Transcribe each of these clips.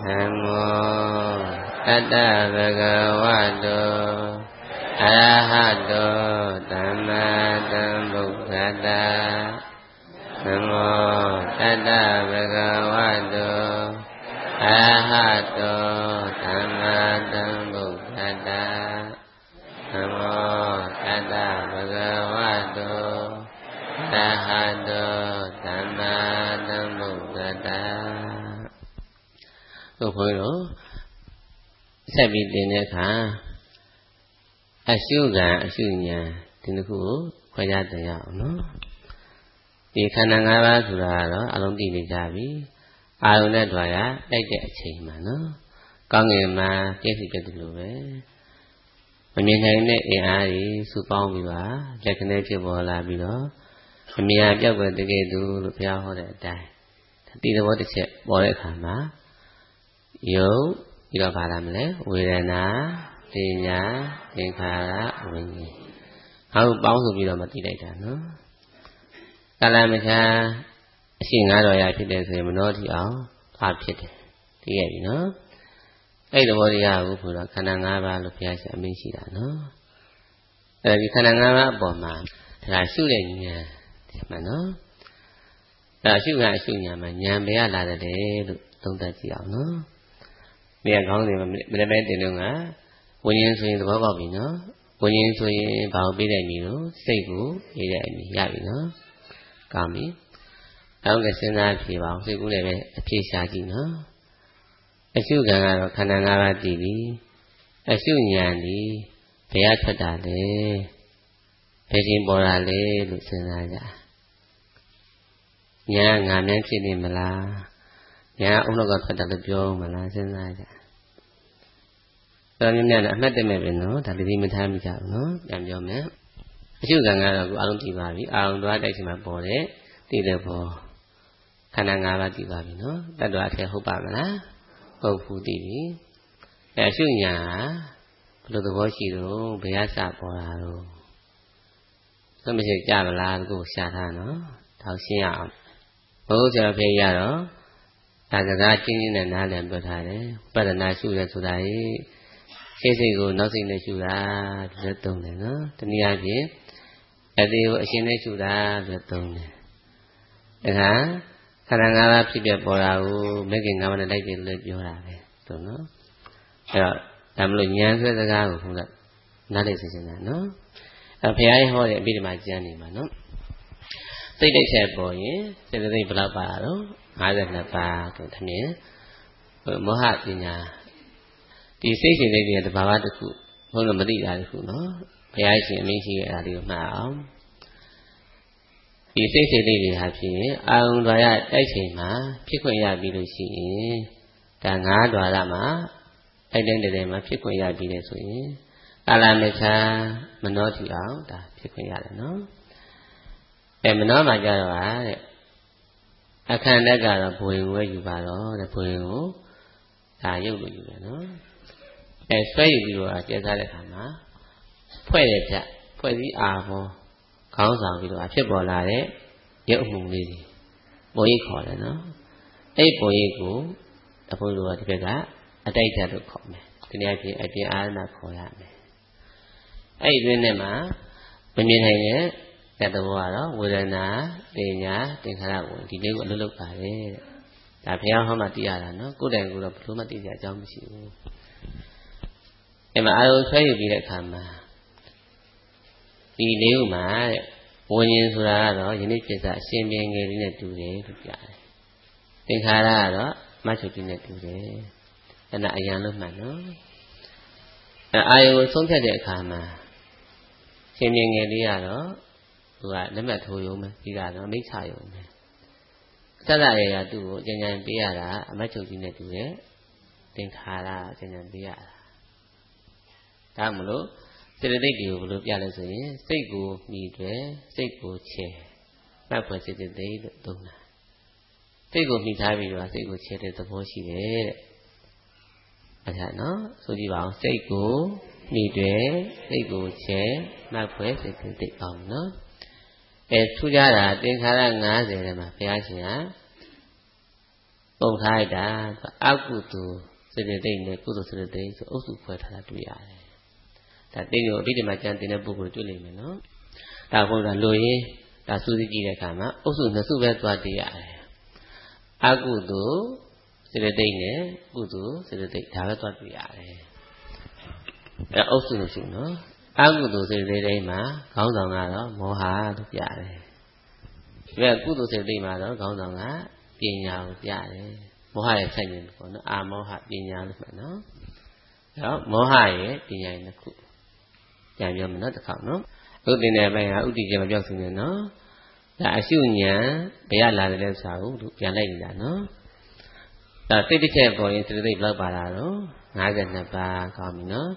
Namo Tata Bhagavato Arahato Dhamma Sambuddhassa Namo Tata Bhagavato Arahato Dhamma Sambuddhassa Namo Tata Bhagavato Arahato Dhamma Sambuddhassa ဘုန်းကြီးတို့ဆက်ပြီးတင်တဲ့အခါအရှုခံအရှုဉာဏ်ဒီနှစ်ခုကိုခွဲခြားသိရအောင်နော်ဒီခန္ဓာ၅ပါးဆိုတာကတော့အလုံးသိနေကြပြီအာရုံနဲ့တွာရတိုက်တဲ့အချိန်မှာနော်ကောင်းငင်မှာပြည့်စုံကြတယ်လို့ပဲမမြင်နိုင်တဲ့အင်အားကြီးစုပေါင်းပြီးပါလက်ခနဲ့ဖြစ်ပေါ်လာပြီးတော့အမြင်ပြောက်ွယ်တကယ်သူလို့ဘုရားဟောတဲ့အတိုင်းဒီသဘောတစ်ချက်ပေါ်တဲ့အခါမှာယုတ်ပြီးတော့ပါလာမလဲဝေဒနာပညာသင်္ခါရဝိညာဉ်ဟုတ်ပေါင်းစုပြီးတော့မသိလိုက်တာနော်ကာလမချာအရှိ၅တော်ရဖြစ်တယ်ဆိုရင်မနှောထီအောင်သွားဖြစ်တယ်သိရပြီနော်အဲ့ဒီသဘောတရားကိုဘုရားခန္ဓာ၅ပါးလို့ဘုရားရှင်အမိန့်ရှိတာနော်အဲ့ဒီခန္ဓာ၅ပါးအပေါ်မှာဒါရှုတဲ့ဉာဏ်ဒီမှာနော်ဒါရှုကအရှုဉာဏ်မှာဉာဏ်ပဲရလာတယ်လို့သုံးသပ်ကြည့်အောင်နော်နေရာကောင်းတယ်မနေ့ပဲတင်လို့ကဝိညာဉ်ဆိုရင်သဘောပေါက်ပြီနော်ဝိညာဉ်ဆိုရင်ဘာကိုပေးတဲ့နည်းလို့စိတ်ကိုပေးတဲ့နည်းရပြီနော်ကောင်းပြီနောက်ကစဉ်းစားဖြေပါအောင်စိတ်ကူးလည်းပဲအဖြေရှာကြည့်နော်အရှုခံကတော့ခန္ဓာ၅ပါးတည်ပြီအရှုဉာဏ်ဒီဘယ်ရထွက်တာလဲဘယ်ချင်းပေါ်တာလဲလို့စဉ်းစားကြဉာဏ်ငါများဖြစ်နေမလားညာအုံနောက်ကဖတ်တယ်လို့ပြောမလားစဉ်းစားကြတော်များများလည်းအမှတ်တမဲ့ပဲနော်ဒါတတိမထားမိကြဘူးနော်ပြန်ပြောမယ်အရှုခံကတော့အခုအလုံးတည်ပါပြီအာရုံသွားတိုက်ချိန်မှာပေါ်တဲ့တည်တဲ့ဘောခန္ဓာ၅ပါးတည်ပါပြီနော်တတ္တဝါအထက်ဟုတ်ပါမလားဟုတ်ဘူးတည်ပြီအရှုညာဘယ်လိုသဘောရှိတော့ဘယ်ရစပေါ်တာတော့သမမရှိကြမလားကိုရှာထားနော်ထောက်ရှင်းရအောင်ဘုရားဆရာဖေးရတော့ဒါစကားချင်းချင်းနဲ့နားလည်ပြောထားတယ်ပတ္တနာရှုရဆိုတာကြီးစိတ်ကိုနောက်စိတ်နဲ့ရှုတာလက်သုံးတယ်နော်တနည်းအားဖြင့်အသေးကိုအရှင်နဲ့ရှုတာလက်သုံးတယ်ဒါကခန္ဓာ၅ပါးဖြစ်ပြပေါ်တာကိုမဂ္ဂင်၅ပါးနဲ့လိုက်ပြီးလည်းပြောတာပဲဆိုနော်အဲ့တော့ဒါမလို့ဉာဏ်ဆွဲစကားကိုခုနနားလည်စေချင်တာနော်အဲ့ဘုရားဟောတဲ့အပိဓမ္မာကျမ်းနေမှာနော်စိတ်တိတ်ချက်ပေါ်ရင်စေတသိက်ဘယ်လောက်ပါတော့52ပါးဆိုသမင်းမောဟပညာဒီစိတ်ရှင်လေးတွေတဘာဝတစ်ခုဘုန်းတော်မသိတာတစ်ခုနော်ဘုရားရှင်အမိန့်ရှိခဲ့တာလေးကိုမှတ်အောင်ဒီစိတ်ရှင်လေးတွေဟာဖြင့်အာရုံတော်ရတိုက်ချိန်မှာဖြစ်ခွင့်ရပြီးလို့ရှိရင်ဒါ9ဓာရမှာတိုက်တဲ့မှာဖြစ်ခွင့်ရပြီးတယ်ဆိုရင်ကာလမချာမနှောထီအောင်ဒါဖြစ်ခွင့်ရတယ်နော်မနှောမှာကြတော့တဲ့အခန္ဓာကတော့ဘဝင်ဝဲယူပါတော့တဲ့ဘဝင်ကိုဒါရုပ်လို့ယူတယ်နော်ဆွဲယူပြီးတော့ကျဲစားတဲ့အခါမှာဖွဲ့တဲ့ဖြတ်ဖွဲ့စည်းအာဘောခေါင်းဆောင်ပြီးတော့ဖြစ်ပေါ်လာတဲ့ရုပ်အမှုလေးတွေပုံရိပ်ခေါ်တယ်နော်အဲ့ပုံရိပ်ကိုအဖို့လိုဒီဘက်ကအတိုက်ဓာတ်လို့ခေါ်မယ်ဒီနေ့အပြင်အပြင်အာရဏခေါ်ရမယ်အဲ့ဒီတွင်းထဲမှာမမြင်နိုင်တဲ့သဘောကတော့ဝေဒနာပညာသင်္ခါရဝင်ဒီလေးကိုအလုပ်လုပ်ပါတယ်တဲ့ဒါဘုရားဟောမှသိရတာနော်ကိုယ်တိုင်ကိုယ်တော့ဘယ်လိုမှသိကြအကြောင်းမရှိဘူးအဲ့မှာအာရုံဆွဲယူပြီးတဲ့အခါမှာဒီလေးဥမှာတဲ့ဝိညာဉ်ဆိုတာကတော့ယနေ့ဖြစ်စားအရှင်ပြန်ငယ်လေးနဲ့တူတယ်လို့ပြတယ်သင်္ခါရကတော့မတ်ချုပ်ကြီးနဲ့တူတယ်အဲ့ဒါအရန်လို့မှတ်နော်အာရုံကိုဆုံးဖြတ်တဲ့အခါမှာရှင်ပြန်ငယ်လေးကတော့သူကလက်မှတ်ထိုးရုံပဲပြီးတော့မိတ်ချရုံပဲစသရရသူ့ကိုအကျဉ်းချင်းပေးရတာအမတ်ချုပ်ကြီးနဲ့တူတယ်သင်္ခါရအကျဉ်းချင်းပေးရတာဒါမလို့စေတသိက်တွေကိုဘယ်လိုပြလဲဆိုရင်စိတ်ကိုမြည်တယ်စိတ်ကိုချဲမှတ်ဖွယ်စေတသိက်လို့သုံးတာစိတ်ကိုမြည်ထားပြီးတော့စိတ်ကိုချဲတဲ့သဘောရှိတယ်တဲ့အဲ့ဒါနော်ဆိုကြည့်ပါအောင်စိတ်ကိုမြည်တယ်စိတ်ကိုချဲမှတ်ဖွယ်စေတသိက်အောင်နော်ထူးခြားတာသင်္ခါရ50ထဲမှာဘုရားရှင်ကပုံထားလိုက်တာအကုသိုလ်စေတသိက်နဲ့ကုသိုလ်စေတသိက်ဆိုအုပ်စုခွဲထားတာတွေ့ရတယ်ဒါတင်းကိုအတိတ်မှာကြံတင်တဲ့ပုဂ္ဂိုလ်တွေ့လိမ့်မယ်နော်ဒါဘုရားလိုရင်းဒါစူးစီးကြည့်တဲ့အခါမှာအုပ်စုနှစ်စုပဲသွားတည်ရတယ်အကုသိုလ်စေတသိက်နဲ့ကုသိုလ်စေတသိက်ဒါပဲသွားတွေ့ရတယ်အဲအုပ်စုနှစ်စုနော်အကုသိုလ်စေတသိက်တိုင်းမှာခေါင်းဆောင်ကတော့မောဟလို့ပြတယ်ဒီကကုသိုလ်စေတသိက်မှာတော့ခေါင်းဆောင်ကပညာကိုပြတယ်မောဟရဲ့ဆိုင်ရင်ပေါ့နော်အာမောဟပညာလို့မှတ်နော်အဲတော့မောဟရဲ့ပညာရဲ့နှစ်ခုပြန်ပြောမယ်နော်တစ်ခေါက်နော်ဥဒိနေပိုင်းကဥဒိကျေမပြောက်စုနေနော်ဒါအရှုဉဏ်ဘယ်ရလာတယ်လဲဆိုတာကိုပြန်လိုက်နေတာနော်ဒါတိတ်တစ်ချက်ပေါ်ရင်စေတသိက်ဘယ်လောက်ပါလာတော့52ပါးကောင်းပြီနော်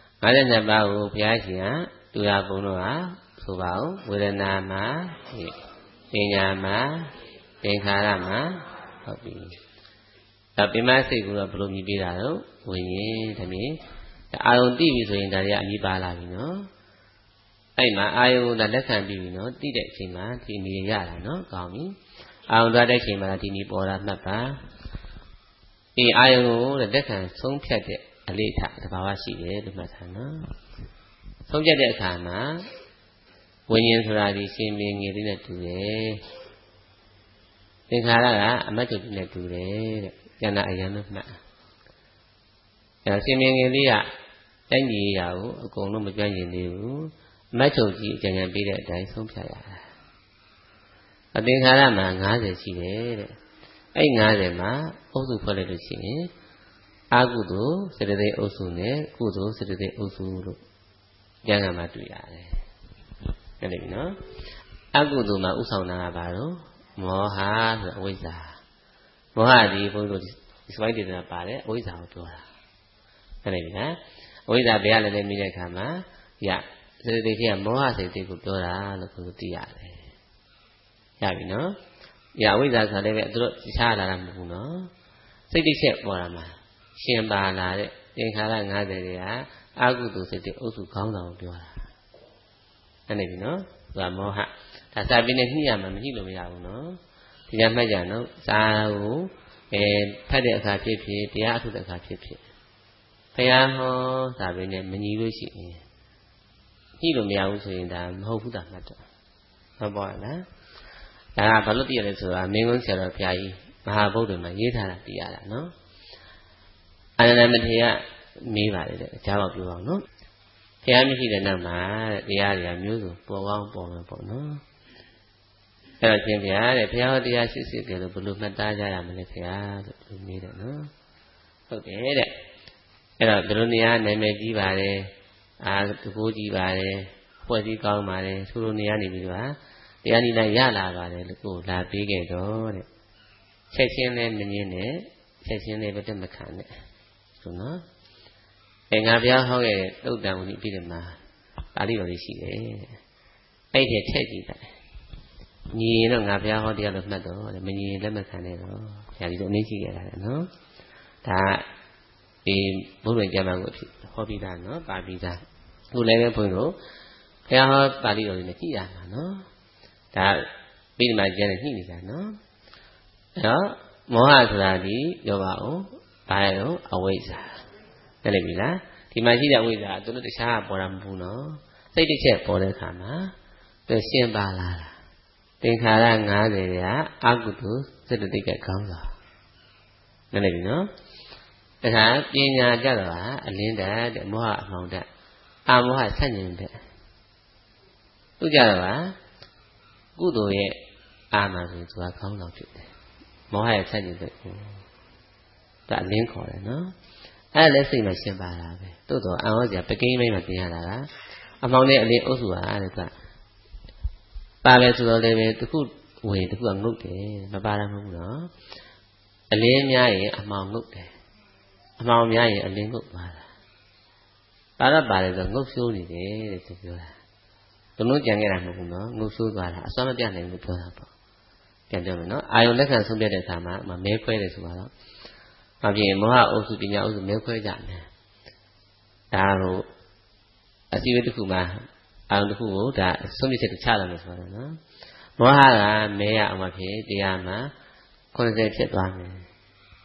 52ပါးကိုဘုရားရှင်ကတူရဘုံတို့ကဆိုပါဦးဝေဒနာမှာပညာမှာသင်္ခါရမှာဟုတ်ပြီဒါပြမစိတ်ကိုတော့ဘယ်လိုမြည်ပေးတာတော့ဝိညာဉ်တမင်အာယုံတိပြီဆိုရင်ဒါတွေကအမြည်ပါလာပြီနော်အဲ့မှာအာယုံကလက်ခံပြီးပြီနော်တိတဲ့အချိန်မှာဒီနေရတာနော်ကောင်းပြီအာယုံသွားတဲ့အချိန်မှာဒီနေပေါ်တာမှတ်ပါဒီအာယုံကိုလက်ခံဆုံးဖြတ်တဲ့အလေးထားတဘာဝရှိတယ်လို့မှတ်ထားနော်ဆုံးဖြတ်တဲ့အခါမှာဝိညာဉ်ဆိုတာဒီရှင်မင်းငယ်လေးနဲ့တူတယ်သင်္ခါရကအမတ်ချုပ်နဲ့တူတယ်တဲ့ကျန်တာအရန်လို့မှတ်အဲရှင်မင်းငယ်လေးကတိုင်းပြည်ရာကိုအကုန်လုံးမကြွရင်သေးဘူးအမတ်ချုပ်ကြီးအကြံဉာဏ်ပေးတဲ့အတိုင်းဆုံးဖြတ်ရတာအသင်္ခါရမှာ90ရှိတယ်တဲ့အဲ့90မှာအုပ်စုဖွဲ့လိုက်လို့ရှိရင်အကုသိုလ်စေတသိက်အုပ်စုနဲ့ကုသိုလ်စေတသိက်အုပ်စုလို့ကျမ်းဂန်မှာတွေ့ရတယ်။ဟုတ်ပြီနော်။အကုသိုလ်မှာဥဆောင်တာကဘာလို့မောဟဆိုအဝိဇ္ဇာမောဟဒီဘုန်းကြီးတို့ဒီစပိုင်းတည်တာပါတယ်အဝိဇ္ဇာကိုပြောတာ။ဟုတ်ပြီနော်။အဝိဇ္ဇာဘယ်ရလဲမိတဲ့အခါမှာစေတသိက်ကမောဟစေတသိက်ကိုပြောတာလို့ဘုရားသိရတယ်။ရပြီနော်။အဝိဇ္ဇာဆိုလည်းပဲသူတို့တခြားလာတာမဟုတ်ဘူးနော်။စိတ်တိတ်ချက်ပေါ်လာမှာရှင်ပါလာတဲ့သင်္ခါရ50တွေကအကုသိုလ်စိတ်တွေအုပ်စုခေါင်းဆောင်ကိုပြောတာအဲ့ဒီပြီနော်သူကမောဟဒါစာပေနဲ့ညှိရမှာမညှိလို့မရဘူးနော်ဒီကမှတ်ကြနော်စာကိုဖတ်တဲ့အခါဖြစ်ဖြစ်တရားအထုတ်တဲ့အခါဖြစ်ဖြစ်ဘုရားဟောစာပေနဲ့မညီလို့ရှိရင်ညှိလို့မရဘူးဆိုရင်ဒါမဟုတ်ဘူးတာမှတ်တော့ဟုတ်ပါလားဒါကဘာလို့သိရလဲဆိုတာမင်းကုန်းဆရာတော်ဘုရားကြီးမဟာဗုဒ္ဓမှာရေးထားတာသိရတာနော်အာနန္ဒမထေရမေးပါလေတဲ့အကြောင်းပြောအောင်နော်ဘုရားမရှိတဲ့နောက်မှာတရားတွေကမျိုးစုံပေါ်ကောင်းပေါ်မယ်ပေါ့နော်အဲ့တော့ရှင်ဘုရားတဲ့ဘုရားဟောတရားရှိရှိကြလို့ဘယ်လိုမှတ်သားကြရမလဲဘုရားလို့မေးတယ်နော်ဟုတ်တယ်တဲ့အဲ့တော့ဘယ်လိုနေရာနာမည်ကြီးပါတယ်တကူကြီးပါတယ်ဖွဲ့စည်းကောင်းပါတယ်သူတို့နေရာနေပြီးတော့တရားနိလရလာပါတယ်လို့ကိုလာပေးခဲ့တော့တဲ့ချက်ချင်းလည်းမငင်းနဲ့ချက်ချင်းလည်းမတက်မခံနဲ့ဆိုနော်ငါဘုရားဟောခဲ့တဲ့သုတ်တံဝိနည်းပြည်မှာပါဠိတော်လေးရှိတယ်အဲ့ဒီထည့်ကြည့်တယ်ညီရင်တော့ငါဘုရားဟောတရားလို့မှတ်တော့မညီရင်လက်မခံနဲ့တော့ဆရာကြီးတို့အနည်းရှိခဲ့တာလေနော်ဒါဒီဘုရားကျမ်းမှာကိုဟောပြီးသားနော်ပါပြီးသားခုလည်းပဲဘုန်းတို့ဘုရားဟောပါဠိတော်လေးနဲ့ကြည့်ရမှာနော်ဒါပြည်မှာကျမ်းနဲ့ညှိနေတာနော်အဲ့တော့မောဟဆိုတာဒီပြောပါဦးဘာလဲတော့အဝိဇ္ဇာသိလိမ့်ပြီလားဒီမှာရှိတဲ့အဝိဇ္ဇာသူတို့တခြားပေါ်တာမဟုတ်ဘူးနော်စိတ်တစ်ချက်ပေါ်တဲ့အခါမှာသူရှင်းပါလာတာသင်္ခါရ50တွေကအကုသိုလ်စေတသိက်ကခေါင်းဆောင်သိလိမ့်ပြီနော်ဒါကပညာကြတော့အလင်းတဲ့မောဟအမှောင်တဲ့အမောဟဆန့်ကျင်တဲ့သူကြတော့ကုသိုလ်ရဲ့အာမဆိုသူကခေါင်းဆောင်ဖြစ်တယ်မောဟရဲ့ဆန့်ကျင်တဲ့ဒါအလင်းခေါ်တယ်နော်အဲ့လည်းစိတ်မှာရှင်းပါတာပဲတိုးတော့အံဟောစရာပကိန်းမိတ်မှာသင်ရတာကအမှောင်နဲ့အလင်းအုပ်စုဟာတဲ့ကပါလဲဆိုတော့လည်းပဲတစ်ခုဝင်တစ်ခုကငုတ်တယ်မပါရမဟုတ်ဘူးနော်အလင်းများရင်အမှောင်ငုတ်တယ်အမှောင်များရင်အလင်းငုတ်သွားတာပါတယ်ဆိုငုတ်ဆိုးနေတယ်တဲ့သူပြောတာဘုံလုံးကြံခဲ့တာမဟုတ်ဘူးနော်ငုတ်ဆိုးသွားတာအစွမ်းမပြနိုင်ဘူးပြောတာပေါ့ပြန်ပြောမယ်နော်အာယုံလက်ခံဆုံးပြတဲ့အခါမှာမဲခွဲတယ်ဆိုတော့အပြင်မောဟအုပ်စုပညာအုပ်စုမဲခွဲကြတယ်ဒါကိုအစီအဝေးတစ်ခုမှာအာယုံတစ်ခုကိုဒါဆုံးဖြတ်ချက်တစ်ချလာမယ်ဆိုတော့နော်မောဟကမဲရအောင်မဖြစ်တရားမှာ80ဖြစ်သွားမယ်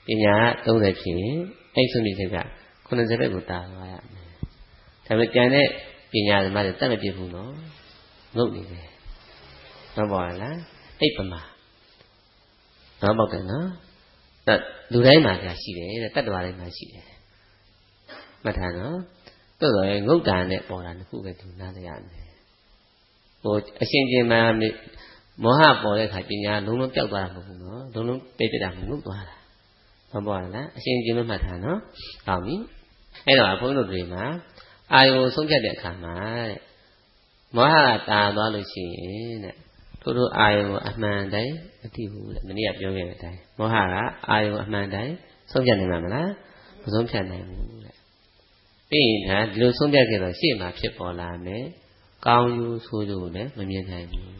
ညာ30ဖြစ်အဲ့ဆုံးဖြတ်ချက်က90ဘက်ကိုတာသွားရမယ်ဒါပေမဲ့ကြံတဲ့ပညာသမားတွေတတ်မပြစ်ဘူးနော်ငုတ်နေတယ်မပေါ်လားအိပ်ပမာတော့ပေါက်တယ်နော်လူတိုင်းမှာရှိတယ်တဲ့တတ္တဝါတိုင်းမှာရှိတယ်မှတ်ထားနော်တော်တော်ငုတ်တာနဲ့ပေါ်တာတစ်ခုပဲသူနားလည်ရမယ်ဟိုအရှင်ကျင်မှာမောဟပေါ်တဲ့အခါပညာလုံးလုံးပျောက်သွားတာမဟုတ်ဘူးနော်လုံးလုံးပိတ်ပြတာမငုတ်သွားတာမပေါ်လားအရှင်ကျင်မမှတ်ထားနော်ဟောပြီအဲ့တော့ဘုန်းကြီးတို့တွေမှာအာယုံဆုံးဖြတ်တဲ့အခါမှာတဲ့မောဟကတာသွားလို့ရှိရင်တဲ့တို့အာယုံကိုအမှန်တိုင်းမသိဘူးတဲ့မနေ့ကပြောခဲ့တဲ့အတိုင်းမောဟကအာယုံအမှန်တိုင်းဆုံးဖြတ်နိုင်မှာမလားမဆုံးဖြတ်နိုင်ဘူးတဲ့ပြီးရင်ဒါဒီလိုဆုံးဖြတ်ခဲ့တော့ရှေ့မှာဖြစ်ပေါ်လာမယ်ကောင်းယူဆိုးယူလည်းမမြင်နိုင်ဘူး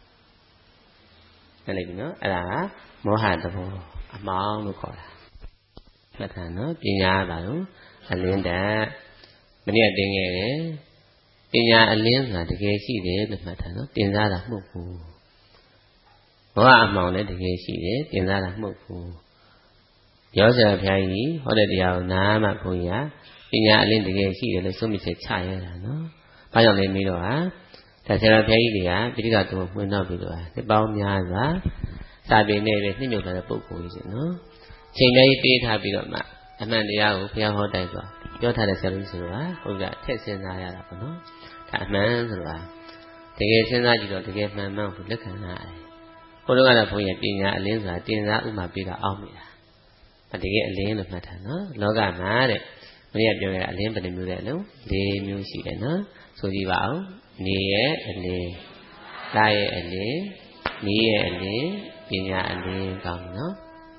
အဲ့လေပြီနော်အဲ့ဒါကမောဟသဘောအမှောင်လို့ခေါ်တာမှတ်ထားနော်ပညာပါလို့အလင်းတတ်မနေ့ကတင်ခဲ့တယ်ပညာအလင်းဆိုတာတကယ်ရှိတယ်လို့မှတ်ထားနော်တင်စားတာမဟုတ်ဘူးမောဟအမှောင်လည်းတကယ်ရှိတယ်တင်စားတာမဟုတ်ဘူးရောဆရာဘုရားကြီးဟောတဲ့တရားကိုနားမှဘုရားပညာအလင်းတကယ်ရှိတယ်လို့ဆုံးဖြတ်ချက်ချရတာနော်ဘာကြောင့်လဲမေးတော့ဟာဒါဆရာဘုရားကြီးတွေကပိဋကတ်တော်မှွေးနောက်ပြီးတော့ဒီပေါင်းများစွာစာပေနဲ့ပဲနှိမ့်ညွတ်လာတဲ့ပုဂ္ဂိုလ်ကြီးနော်ချိန်လေးပေးထားပြီးတော့မှအမှန်တရားကိုဘုရားဟောတိုက်သွားပြောထားတဲ့ဆရာကြီးဆိုတော့ဘုရားထည့်စဉ်းစားရတာပေါ့နော်ဒါအမှန်ဆိုတာတကယ်စဉ်းစားကြည့်တော့တကယ်မှန်မှန်ကိုလက်ခံရတယ်ဘုရားကတော့ဘုရားပညာအလင်းဆိုတာတင်စားဥမာပေးတာအောက်မိတာတကယ်အလင်းလို့မှတ်ထားနော်လောကမှာတဲ့မင်းကပြောရအလင်းဘယ်နှမျိုးလဲလို့၄မျိုးရှိတယ်နော်ဆိုကြည့်ပါဦးနေရဲ့အလင်းလာရဲ့အလင်းနီးရဲ့အလင်းပညာအလင်းကောင်းနော်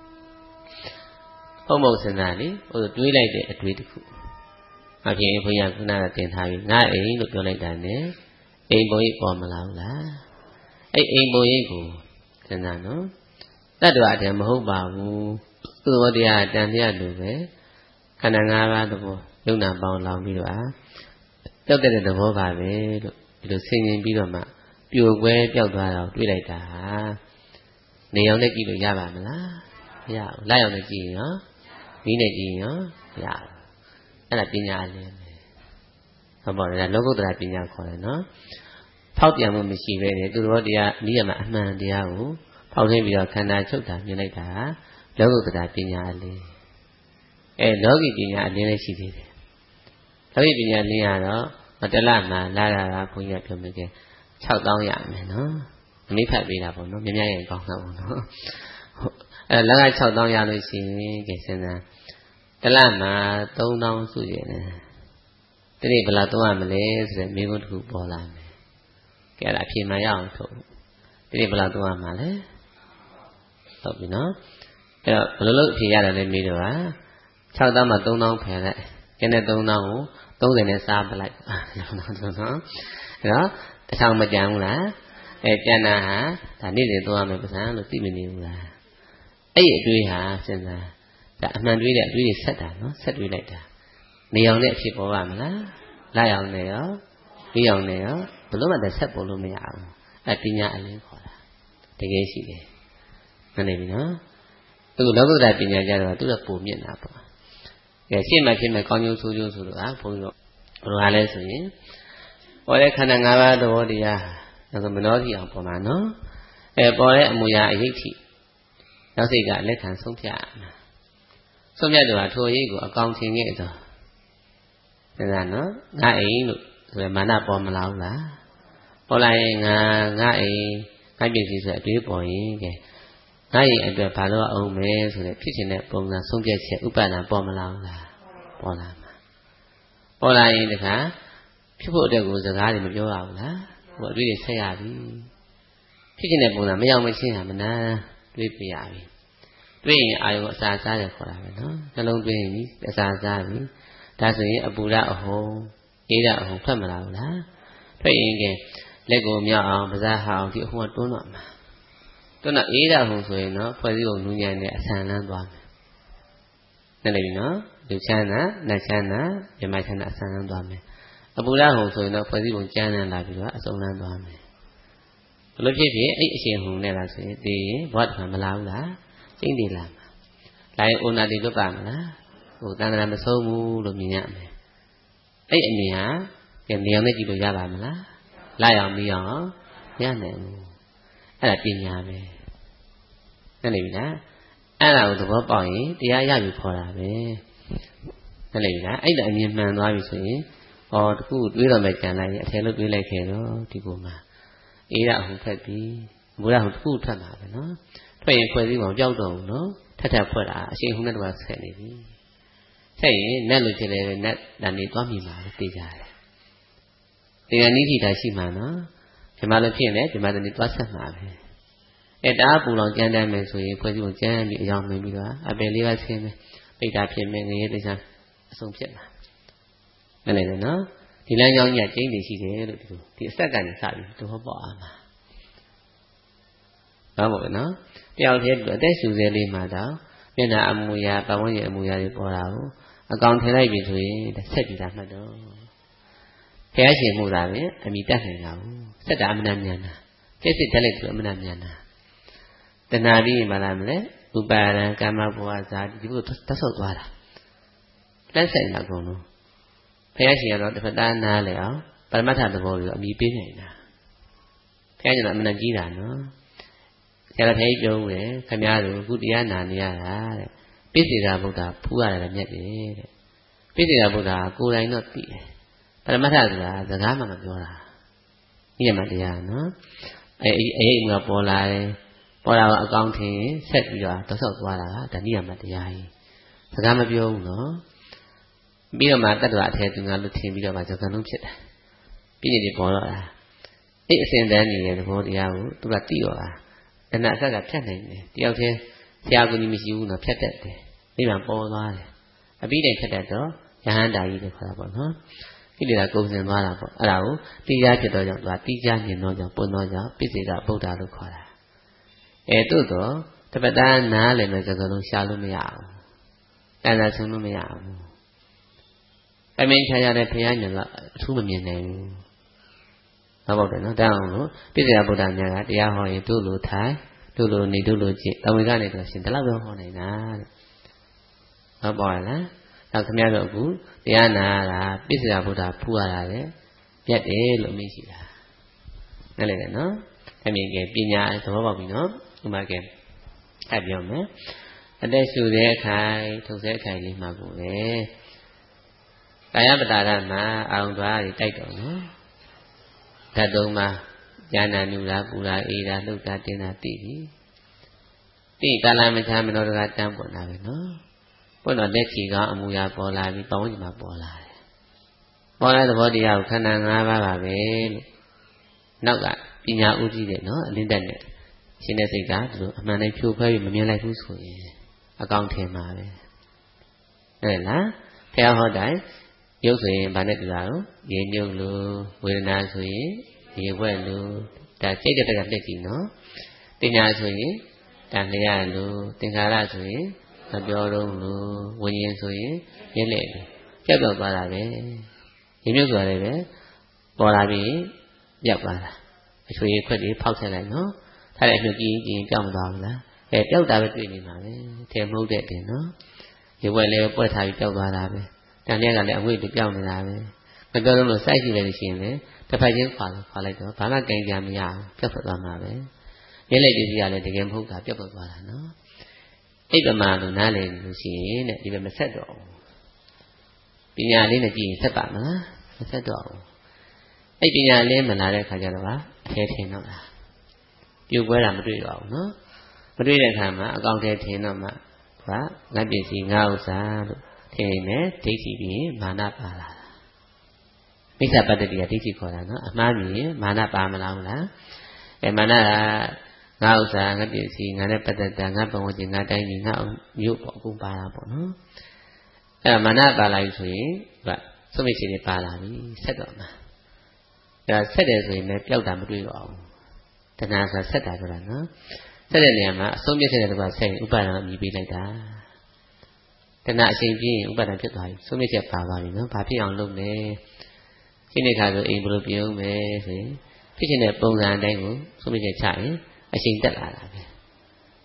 ဟုတ်မဟုတ်စဉ်းစားလေဟိုတွေးလိုက်တဲ့အတွေးတစ်ခုအပြင်ဘုရားခုနကတင်ထားပြီးငါအိမ်လို့ပြောလိုက်တာ ਨੇ အိမ်ပုံရိပ်ပေါ်မလာဘူးလားအဲ့အိမ်ပုံရိပ်ကိုစဉ်းစားနော်တတ္တဝါတည်းမဟုတ်ပါဘူးသူ့ဘောတရားတန်တရားလိုပဲခန္ဓာ၅ပါးသဘောယုံနာပေါင်းလောင်ပြီးတော့တောက်တဲ့သဘောပါပဲလို့ဒီလိုဆင်ញင်ပြီးတော့မှပြိုကွဲပျောက်သွားတော့တွေးလိုက်တာနေအောင်နဲ့ကြည့်လို့ရပါမလားမရဘူးလိုက်အောင်နဲ့ကြည့်ရင်ရောမိနဲ့ကြည့်ရင်ရောမရဘူးအဲ့ဒါပညာအလင်းပဲဟုတ်ပါလားလောကုတ္တရာပညာခေါ်တယ်နော်ဖောက်ပြန်မှုမရှိပဲနဲ့သူတော်တရားနိယမအမှန်တရားကိုဖောက်ထင်းပြီးတော့ခန္ဓာချုပ်တာမြင်လိုက်တာလောကုတ္တရာပညာအလင်းလောကီပညာအလင်းလည်းရှိသေးတယ်လောကီပညာအလင်းကတော့တလမှာလာတာကဘုန်းကြီးကပြောမယ်က6000ရမယ်နော်အနိဖတ်ပေးတာပေါ့နော်မြင်မြင်ရင်ကောင်းတာပေါ့နော်လက်က6000ရလို့ရှိရင်ကဲစဉ်းစားတလမှာ3000စုရင်တနေ့ဘယ်လောက်သုံးရမလဲဆိုတဲ့မိဘတစ်ခုပေါ်လာမယ်ကဲအဲ့ဒါအဖြေမှရအောင်ထုတ်တနေ့ဘယ်လောက်သုံးရမှာလဲဟုတ်ပြီနော်အဲ့တော့ဘယ်လိုလုပ်အဖြေရတယ်လဲမေးတော့ဟာ6000မှာ3000ဖယ်လိုက်ကျန်တဲ့3000ကို30နဲ့စားပလိုက်နော်အဲ့တော့တစ်ဆောင်မကြမ်းဘူးလားကျန်တာဟာဒါနေ့စဉ်သုံးရမယ်ပစံလို့သိမနေဘူးလားအဲ့ဒီအတွေးဟာစဉ်းစားဒါအမှန်တွေးတဲ့အတွေးတွေဆက်တာနော်ဆက်တွေးလိုက်တာနေအောင်နဲ့အဖြစ်ပေါ်ပါမလားလိုက်အောင်နဲ့ရောပြီးအောင်နဲ့ရောဘလို့မှဆက်ပေါ်လို့မရဘူးအဲ့ပညာအလင်းခေါ်တာတကယ်ရှိတယ်မှန်နေပြီနော်သူလောကုတ္တရာပညာကြတော့သူကပုံမြင့်တာပေါ့ကဲရှင်းမှဖြစ်မဲ့ကောင်းကျိုးဆိုးကျိုးဆိုတော့ဘုန်းကြီးတို့ဘယ်လိုလဲဆိုရင်ဟောတဲ့ခန္ဓာ၅ပါးသဘောတရားဒါဆိုမနှောကြည့်အောင်ပေါ်မှာနော်ပေါ်တဲ့အမူအရာအရေးထိနောက်စိတ်ကလက်ခံဆုံးဖြတ်ဆုံးဖြတ်တော့ထိုအရေးကိုအကောင်ထင်ခဲ့တော့ဒါကနော်ငါအိမ်လို့ဆိုရမာနပေါ်မလာဘူးလားပေါ်လာရင်ငါအိမ်ငါပြည့်စည်ဆိုအတွေးပေါ်ရင်ကဲငါအိမ်အတွက်ဘာလို့အောင်မဲဆိုတဲ့ဖြစ်ချင်တဲ့ပုံစံဆုံးဖြတ်ချက်ဥပဒနာပေါ်မလာဘူးလားပေါ်လာမှာပေါ်လာရင်တခါဖြစ်ဖို့အတွက်ကိုစကားတွေမပြောရဘူးလားဟိုအတွေးတွေဆက်ရပြီဖြစ်ချင်တဲ့ပုံစံမရောက်မချင်းဟာမနာတွေးပြရပြီတွေးရင်အာယုံအစာစားတယ်ခေါ်တာပဲနော်နှလုံးသွင်းရင်အစာစားပြီဒါဆိုရင်အပူရအဟုံအေးရအဟုံဖတ်မလာဘူးလားထွက်ရင်ကလက်ကိုမြောက်အောင်ပါးစပ်ဟအောင်ဒီအဟုံကတွန်းတော့မှာတွန်းတော့အေးရအဟုံဆိုရင်နော်ဖွဲ့စည်းပုံနူးညံ့တဲ့အဆန်လန်းသွားမယ်နဲ့လည်းပြီနော်လူချမ်းသာနတ်ချမ်းသာမြမချမ်းသာအဆန်လန်းသွားမယ်အပူရအဟုံဆိုရင်တော့ဖွဲ့စည်းပုံကျန်းလန်းလာပြီးတော့အစုံလန်းသွားမယ်ဘလို့ဖြစ်ဖြစ်အဲ့အရှင်ဟုံနဲ့လားဆိုရင်ဒီဘဝတခါမလာဘူးလားကျင့်တယ်လား来欧那地都办啦，我当然没收入了明年没，哎年给年的几多家办没啦，来样没样，年呢，哎别年没，那里边，哎那我都不报应，第二也有破了呗，那里边，哎那年蛮多的所以，哦，กูတွေ့တော့မယ်ကြံလိုက်အထဲလို့တွေးလိုက်ခဲ့တော့ဒီကိုမှာအေးရဟိုဖက်ပြီးဘုရားဟိုတစ်ခုထွက်လာပဲနော်ထွက်ရင်ဖွဲ့စည်းပုံကြောက်တော့ဘူးနော်ထက်ထက်ဖွဲ့တာအရှိန်ဟုန်နဲ့တော့ဆက်နေပြီဆက်ရင်နဲ့လို့ဖြစ်လေနဲ့တန်နေသွားမြင်ပါလေသိကြတယ်ဒီကနေ့ထိတာရှိမှနော်ဒီမှာလို့ဖြစ်ရင်လည်းဒီမှာတန်နေသွားဆက်မှာပဲအဲတားပူလောင်ကြမ်းတမ်းမယ်ဆိုရင်ဖွဲ့စည်းပုံကြမ်းပြီးအကြောင်းမင်းပြီးတော့အပယ်လေးပါဆင်းမယ်ပိတ်တာဖြစ်မယ်ငရေတခြားအဆုံးဖြစ်လာนั่นแหละเนาะဒီလမ်းကြောင်းကြီးကကျင်းနေရှိတယ်လို့ဒီအဆက်ကနေစပြီးတော့ပေါ့အားမှာဟုတ်ပါဘူးเนาะတယောက်တည်းအသက်ရှူစဲလေးမှာတော့မျက်နှာအမူအရာပတ်ဝန်းကျင်အမူအရာတွေပေါ်တာကိုအကောင်ထည့်လိုက်ပြီဆိုရင်ဆက်ပြီးတာမှတ်တော့ဖျားရှင်မှုတာပဲအမိတတ်နိုင်တာဘူးဆက်တာအမှန်မြန်တာစိတ်တက်လိုက်ဆိုအမှန်မြန်တာတဏှာပြီးမှလာမလဲဥပါဒံကာမဘဝဇာဒီလိုသက်ဆောက်သွားတာလက်ဆိုင်တာကုန်လို့ဖျားရှင်ကတော့တစ်ဖက်သားနားလေအောင်ပရမတ္ထသဘောကိုအမိပေးနေတာဖျားရှင်ကအမှန်ကြီးတာနော်ဆရာတော်ဖျားကြီးပြောဦးတယ်ခင်ဗျားတို့အခုတရားနာနေရတာတဲ့ပိစိကဗုဒ္ဓဖူးရတယ်မြတ်တယ်တဲ့ပိစိကဗုဒ္ဓကိုယ်တိုင်တော့သိတယ်ပရမတ္ထဆိုတာစကားမှမပြောတာဒီမှာတရားနော်အိမ်ကပေါ်လာတယ်ပေါ်လာတော့အကောင်ထင်ဆက်ပြီးတော့တောက်ဆောက်သွားတာဒါနိယမတရားကြီးစကားမပြောဘူးနော်ပြီးတော့မှတတ္တဝအထဲသူငါလို့ထင်ပြီးတော့မှစကားလုံးဖြစ်တယ်ပြီးနေတယ်ပေါ်တော့တာအဲ့အစဉ်တန်းနေတဲ့သဘောတရားကိုသူကသိရောတာတဏှာအဆက်ကဖြတ်နိုင်တယ်တယောက်တည်းဆရာကူကြီးမရှိဘူးနော်ဖြတ်တတ်တယ်နိဗ္ဗာန်ပေါ်သွားတယ်အပြီးတိုင်ဖြတ်တတ်တော့ယဟန္တာကြီးလို့ခေါ်တာပေါ့နော်ကိလေသာကုန်စင်သွားတာပေါ့အဲ့ဒါကိုတရားဖြစ်တော့ကြောင့်သူကတိကျမြင်တော့ကြောင့်ပွင့်တော့ကြောင့်ပိစိကဗုဒ္ဓလို့ခေါ်တာသို့တော့တပတ်သားနားလည်းမဲ့စကားလုံးရှားလို့မရဘူးတဏှာဆုံးလို့မရဘူးအမင်းချာရတဲ့ဘုရားညတော့အထူးမမြင်နိုင်ဘူးဟုတ်တယ်နော်တောင်းလို့ပိစိကဗုဒ္ဓများကတရားဟောရင်တို့လိုထိုင်တို့လိုနေတို့လိုကြည့်တဝေကနေတော့ရှင်ဒီလောက်ပဲဟောနိုင်တာတဲ့ဟုတ်ပါလားနောက်ခင်ဗျားတို့အခုတရားနာတာပိစိကဗုဒ္ဓဖူးရတာလေပြတ်တယ်လို့အမိရှိတာနားလည်တယ်နော်အမြင်ကပညာသဘောပေါက်ပြီနော်ဥမာကအဲ့ပြောမယ်အသက်ရှူတဲ့အခိုင်ထုတ်တဲ့အခိုင်လေးမှာကိုပဲကာယပတာရမှာအောင်သွားပြီးတိုက်တော့နော်ဓာတ်သုံးပါဉာဏ်နုရာပူရာအေးရာလှုပ်တာတင်းတာသိပြီသိကာလမချာမနောတကတန်းပေါ်လာပြီနော်ပေါ်တော့လက်ချီကအမူအရာပေါ်လာပြီးပေါင်းချင်မှာပေါ်လာတယ်ပေါ်လာတဲ့သဘောတရားကိုခန္ဓာ၅ပါးပါပဲလို့နောက်ကပညာဥကြည့်တယ်နော်အလင်းတက်နဲ့ရှင်တဲ့စိတ်ကဒီလိုအမှန်တိုင်းဖြိုခွဲပြီးမမြင်လိုက်ဘူးဆိုရင်အကောင်ထင်မှာပဲဟုတ်လားဖះဟောတိုင်းရုပ်ဆိုရင်ဗာနဲ့တူတာတော့ရေမြုပ်လို့ဝေဒနာဆိုရင်ရေဝက်လို့ဒါစိတ်တက်ကလက်ကြည့်နော်တင်ညာဆိုရင်ဒါလျက်လို့သင်္ခါရဆိုရင်မပြောတော့လို့ဝิญဉ်ဆိုရင်ရစ်လက်လို့ကြောက်တော့သွားတာပဲရေမြုပ်ဆိုတာလည်းပဲပေါ်လာပြီးပြောက်သွားတာအချွေခွက်တွေဖောက်ဆက်လိုက်နော်ထားတဲ့အမြုပ်ကြီးကြီးပြောင်းမသွားဘူးလားပြောက်တာပဲတွေ့နေမှာပဲထဲမဟုတ်တဲ့တင်နော်ရေဝက်လည်းပွက်ထားပြီးပြောက်သွားတာပဲတန်လျက်ကလည်းအဝိတ်ပြောင်းနေတာပဲမပြောလို့စိုက်ကြည့်လိုက်လို့ရှိရင်လည်းတစ်ဖက်ချင်းခွာလိုက်တော့ဘာမှကြင်ကြမရဘူးပြတ်ထွက်သွားမှာပဲရဲလိုက်ဒီစီကလည်းတကယ်မဟုတ်တာပြတ်ထွက်သွားတာနော်အိပ်ပမာလို့နားလည်လို့ရှိရင်တဲ့ဒီပဲမဆက်တော့ဘူးပညာလေးနဲ့ကြည့်ရင်ဆက်ပါမလားမဆက်တော့ဘူးအဲ့ပညာလေးမလာတဲ့ခါကျတော့အထဲထင်တော့တာပြုတ်ပွဲတာမတွေ့တော့ဘူးနော်မတွေ့တဲ့အခါမှာအကောင်ထဲထင်တော့မှငါပစ္စည်းငါဥစ္စာလို့ထင်နေဒိဋ္ဌိပြီးမာနပါလာတာမိစ္ဆာပတ္တိကဒိဋ္ဌိခေါ်တာနော်အမှားမြင်မာနပါမလားဟုတ်လားမာနကငါဥစ္စာငါပစ္စည်းငါနဲ့ပတ်သက်တာငါဘဝချင်းငါတိုင်းကြီးငါမြို့ပေါ့အခုပါတာပေါ့နော်အဲ့မာနပါလာပြီဆိုရင်သုမိတ်စီတွေပါလာပြီဆက်တော့မှာဒါဆက်တယ်ဆိုရင်လည်းပျောက်တာမတွေ့တော့ဘူးတဏှာဆိုတာဆက်တာဆိုတာနော်ဆက်တဲ့နေရာမှာအဆုံးမြတ်တဲ့ကွာဆက်ရင်ဥပါဒံအမြည်ပေးလိုက်တာတဏှာအချိန်ပြင်းရင်ဥပါဒံဖြစ်သွားပြီဆုံးမြတ်ချက်ပါသွားပြီနော်ဘာဖြစ်အောင်လုပ်လဲရှင်းတဲ့ခါဆိုအိမ်ဘယ်လိုပြုံးမယ်ဆိုရင်ဖြစ်ချင်တဲ့ပုံစံအတိုင်းကိုဆုံးမြတ်ချက်ချရင်အချိန်တက်လာတာပဲ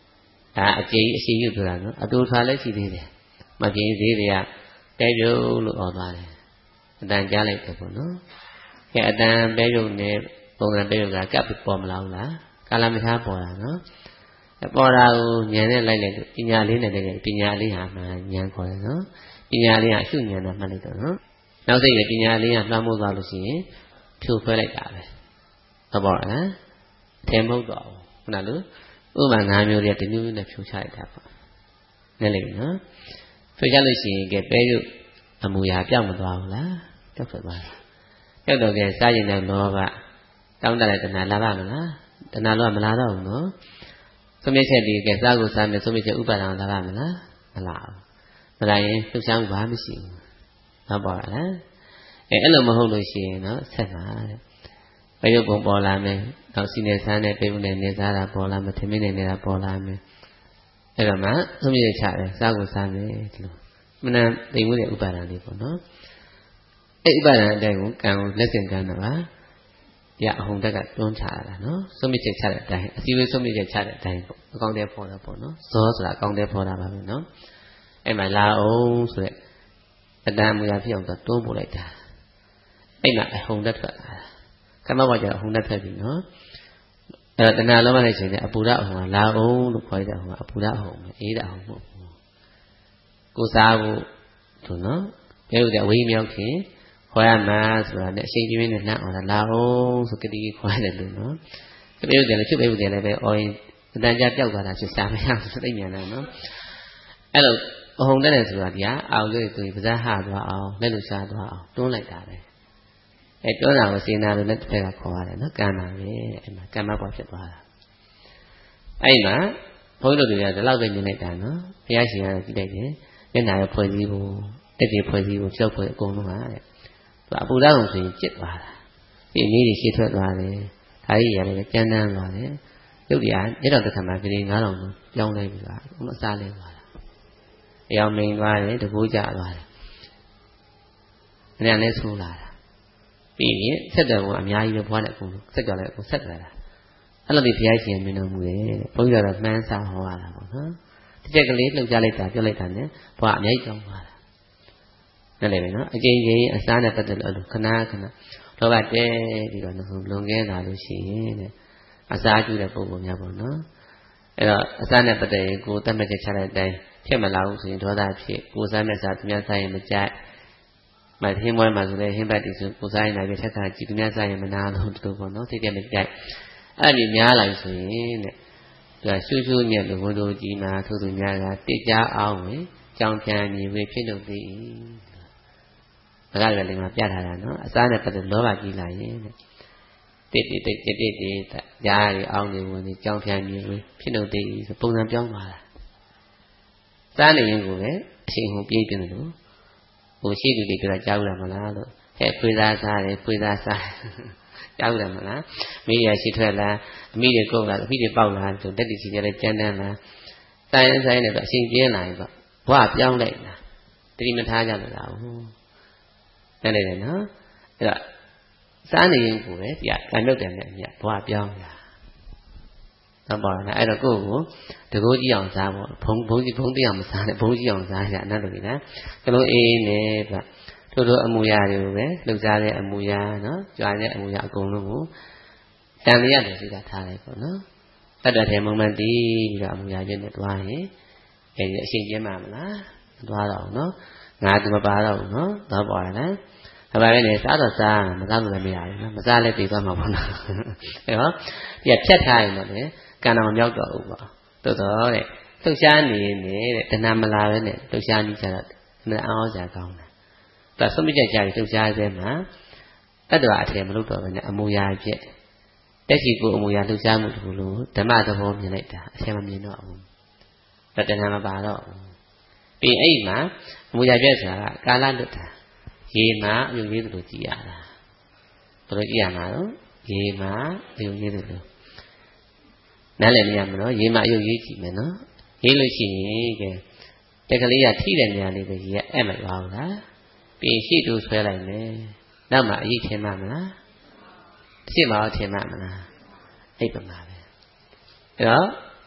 အကျေအရှိယူဆိုတာနော်အတူထွာလည်းရှိသေးတယ်မပြင်းသေးတွေကတဲပြုတ်လို့အော်သွားတယ်အတန်ကြားလိုက်တယ်ပေါ့နော်ကဲအတန်ပဲပြုတ်နဲ့ပုံစံပဲပြုတ်ကကပ်ပြီးပေါ်မလာဘူးလားကာလမခြားပေါ်တာနော်ပေါ်တာကိုဉာဏ်နဲ့လိုက်လိုက်လို့ပညာလေးနဲ့လိုက်လိုက်ပညာလေးဟာမှဉာဏ်ခေါ်တယ်နော်ပညာလေးကအရှုဉာဏ်နဲ့မှတ်လိုက်တော့နော်နောက်စိတ်ရပညာလေးကလွှမ်းမိုးသွားလို့ရှိရင်ဖြိုခွဲလိုက်တာပဲဟုတ်ပါလားထဲမဟုတ်တော့ဘူးခုနလိုဥပမာ၅မျိုးတည်းတမျိုးမျိုးနဲ့ဖြိုချလိုက်တာပေါ့နဲ့လေနော်ဖြိုချလို့ရှိရင်ကဲပဲရုပ်အမူအရာပြောင်းမသွားဘူးလားပြောက်ထွက်သွားတယ်ပြောက်တော့ကဲစားရင်လည်းလောဘတောင်းတတဲ့တဏှာလာပါမလားတဏှာလောကမလာတော့ဘူးနော်သုံးမြချက်ဒီကဲစားကိုစားမယ်သုံးမြချက်ဥပါဒံလာပါမလားမလာဘူးမလာရင်လှုပ်ရှားမှုဘာမှမရှိဘူးဟုတ်ပါလားအဲ့လိုမဟုတ်လို့ရှိရင်နော်ဆက်ပါတဲ့ဘယ်ရုပ်ပုံပေါ်လာမယ်နောက်စီနေဆန်းနဲ့ပိပုနဲ့နေစားတာပေါ်လာမယ်ထမင်းနဲ့နေတာပေါ်လာမယ်အဲ့တော့မှသုံးမြချက်ချတယ်စားကိုစားမယ်ဒီလိုမနသိမှုတဲ့ဥပါဒံလေးပေါ့နော်အဲ့ဥပါဒံအတိုင်းကိုကံကိုလက်ဆင့်ကမ်းတော့ပါရအဟုန်တက်ကတွန်းချရတာနော်သုံးမြချက်ချတဲ့အတိုင်းအစည်းအဝေးသုံးမြချက်ချတဲ့အတိုင်းပေါ့အကောင့်တဲဖော်တာပေါ့နော်ဇောဆိုတာအကောင့်တဲဖော်တာပါပဲနော်အဲ့မှာလာအောင်ဆိုတဲ့အတန်မူရဖြစ်အောင်တွန်းပို့လိုက်တာအဲ့မှာအဟုန်တက်ထွက်လာတာကမ္မဘဝကျအဟုန်တက်ထွက်ပြီနော်အဲ့တော့တဏှာလုံးမလိုက်ခြင်းနဲ့အပူရအဟုန်ကလာအောင်လို့ခေါ်တဲ့အဟုန်ကအပူရအဟုန်ပဲအေးတဲ့အဟုန်မဟုတ်ဘူးကိုစားဖို့သူနော်ဘယ်လိုလဲဝိမြောက်ခင်ခေါ်ရမှာဆိုတာနဲ့အရှိန်ပြင်းနဲ့နှံ့အောင်လာအောင်ဆိုကတိခေါ်ရတယ်လို့နော်ဘယ်လိုလဲဖြစ်ပဲလည်းပဲအော်ရင်အတန်ကြာပျောက်သွားတာဖြစ်စားမရဘူးသိဉာဏ်နဲ့နော်အဲ့လိုအဟုန်တက်တယ်ဆိုတာဒီဟာအာရုံလေးသူပါးစပ်ဟသွားအောင်လက်လို့ရှားသွားအောင်တွန်းလိုက်တာပဲအဲတွန်းတာကိုစေနာလို့လက်တစ်ဖက်ကခေါ်ရတယ်နော်ကံတာပဲအဲ့မှာကံမပွားဖြစ်သွားတာအဲ့မှာဘုန်းကြီးတို့တွေကဒီလောက်ပဲမြင်လိုက်တာနော်ဘုရားရှင်ကတော့ကြည့်လိုက်တယ်မျက်နှာရဲ့ဖွဲ့စည်းဖို့တက်ကြီးဖွဲ့စည်းဖို့ကြောက်ဖွဲ့အကုန်လုံးဟာတဲ့သူအပူဓာတ်အောင်ဆိုရင်ကျစ်သွားတာဒီနည်းတွေရှည်ထွက်သွားတယ်ဒါကြီးရတယ်ကျန်းတန်းသွားတယ်ရုပ်တရားရတော့တစ်ခါမှကလေး9000ကိုပြောင်းလိုက်ပြီလားဘုမစားလဲသွားတာအယောင်မိန်သွားတယ်တကူးကြသွားတယ်။ဉာဏ်နဲ့ဆိုးလာတာ။ပြီးရင်ဆက်တယ်ကအများကြီးပဲဘွားနဲ့အကုန်ဆက်ကြလည်းအကုန်ဆက်ကြတာ။အဲ့လိုဒီဘုရားရှင်မြင်တော်မူတယ်တဲ့။ဘုန်းကြီးကတော့မှန်းစာဟောရတာပေါ့နော်။တစ်ချက်ကလေးလှုပ်ကြလိုက်တာပြောလိုက်တာနဲ့ဘွားအများကြီးကြောင်းသွားတာ။นั่นလေပဲနော်။အကျဉ်းချင်းအစားနဲ့ပတ်သက်လို့ခဏလောဘတဲပြီးတော့လွန်ခဲ့တာလို့ရှိရင်တဲ့အစားကျူတဲ့ပုံပုံများပေါ့နော်။အဲ့တော့အစားနဲ့ပတ်သက်ရင်ကိုယ်တတ်မှတ်ချက်ချတဲ့အတိုင်းဖြစ်မလာဘူးဆိုရင်ဒေါသဖြစ်ကိုယ်စားမဲ့စားသူများစားရင်မကြိုက်မထင်းမွဲမှာဆိုလည်းဟင်းပတ်တီဆိုကိုယ်စားရင်လည်းထက်ကကြည့်သူများစားရင်မနာလို့တူပေါ့နော်စိတ်ကမကြိုက်အဲ့ဒီများလာဆိုရင်တဲ့သူကရှူးရှူးညက်လို့ဘုံတို့ကြီးမှာထို့သူများကတိတ်ကြအောင်ဝင်ကြောင်ပြန်မြည်ဝေဖြစ်လို့သည်ဒါကလည်းလည်းမှာပြထားတာနော်အစားနဲ့ပတ်သက်လောဘကြီးလာရင်တဲ့တိတ်ကြားရအောင်နေဝင်ကြောင်ပြန်မြည်ဝေဖြစ်လို့သည်ဆိုပုံစံပြောင်းသွားတာစားနေရင်ကိုပဲအချိန်ကိုပြေးပြင်းတယ်လို့ဟိုရှိသူတွေပြောကြားဦးတာမလားလို့ဟဲ့ဖွေးသားစားတယ်ဖွေးသားစားကြားဦးတယ်မလားမိရရှိထွက်လာအမိတွေကုတ်လာအမိတွေပေါက်လာဆိုတက်တီစီကြလဲကြမ်းတမ်းလာဆိုင်နဲ့တော့အချိန်ပြင်းလာရင်တော့ဘဝပြောင်းလိုက်တာတတိမထားကြလို့လားဟုတ်တယ်လေနော်အဲ့တော့စားနေရင်ကိုပဲပြကံမြုပ်တယ်နဲ့အမြဘဝပြောင်းလာဟုတ်ပါလားအဲ့တော့ကိုယ့်ကိုတကူကြီးအောင်စားဖို့ဘုံသိအောင်မစားနဲ့ဘုံကြီးအောင်စားရအနတ်လူကြီးနော်ကလုံးအေးနေဗျတို့အမူအရာတွေကိုပဲလှုပ်ရှားတဲ့အမူအရာနော်ကြွားတဲ့အမူအရာအကုန်လုံးကိုတန်လျက်တွေစိတ်ကထားလိုက်ပေါ့နော်တတ်တဲ့မုံမှန်တီးပြီးတော့အမူအရာချင်းနဲ့တွားရင်အဲဒီအရှိန်ကျင်းမှာမလားမတွားတော့ဘူးနော်ငါသူမပါတော့ဘူးနော်တော့ပေါ်တယ်နော်ဒါပေမဲ့လည်းစားတော့စားမစားလို့လည်းမရဘူးနော်မစားလည်းပြေးသွားမှာပေါ့နော်အဲတော့ဒီကဖြတ်ထားရင်တော့လေကံတော်မြောက်တော့ဘူးပေါ့သို့တော့တဲ့လှုပ်ရှားနေတဲ့တဏှာမလာပဲနဲ့လှုပ်ရှားနေကြတော့မအောင်စရာကောင်းတယ်ဒါဆုံးဖြတ်ကြရလှုပ်ရှားသေးမှာတတ္တဝအထည်မလုပ်တော့ဘဲနဲ့အမူအရာဖြစ်တက်ရှိကိုအမူအရာလှုပ်ရှားမှုတခုလို့ဓမ္မသဘောမြင်လိုက်တာအထည်မမြင်တော့ဘူးဒါတဏှာမပါတော့ဘူးပြီးအဲ့ဒီမှာအမူအရာဖြစ်ဆိုတာကာလလွတ်တာရေမှာအယုံရေးသလိုကြည်ရတာဘယ်လိုကြည်ရမှာတော့ရေမှာအယုံရေးသလိုနားလည်မရမလို့ရေမှာအယုံရေးကြည့်မယ်နော်ရေးလို့ရှိရင်ကဲတက်ကလေးကထိတဲ့နေရာလေးပဲရေကအဲ့မသွားဘူးလားပြီးရှိတူဆွဲလိုက်မယ်နောက်မှအရေးထင်မှမလားရှိမအောင်ထင်မှမလားအဲ့ပမာပဲအဲ့တော့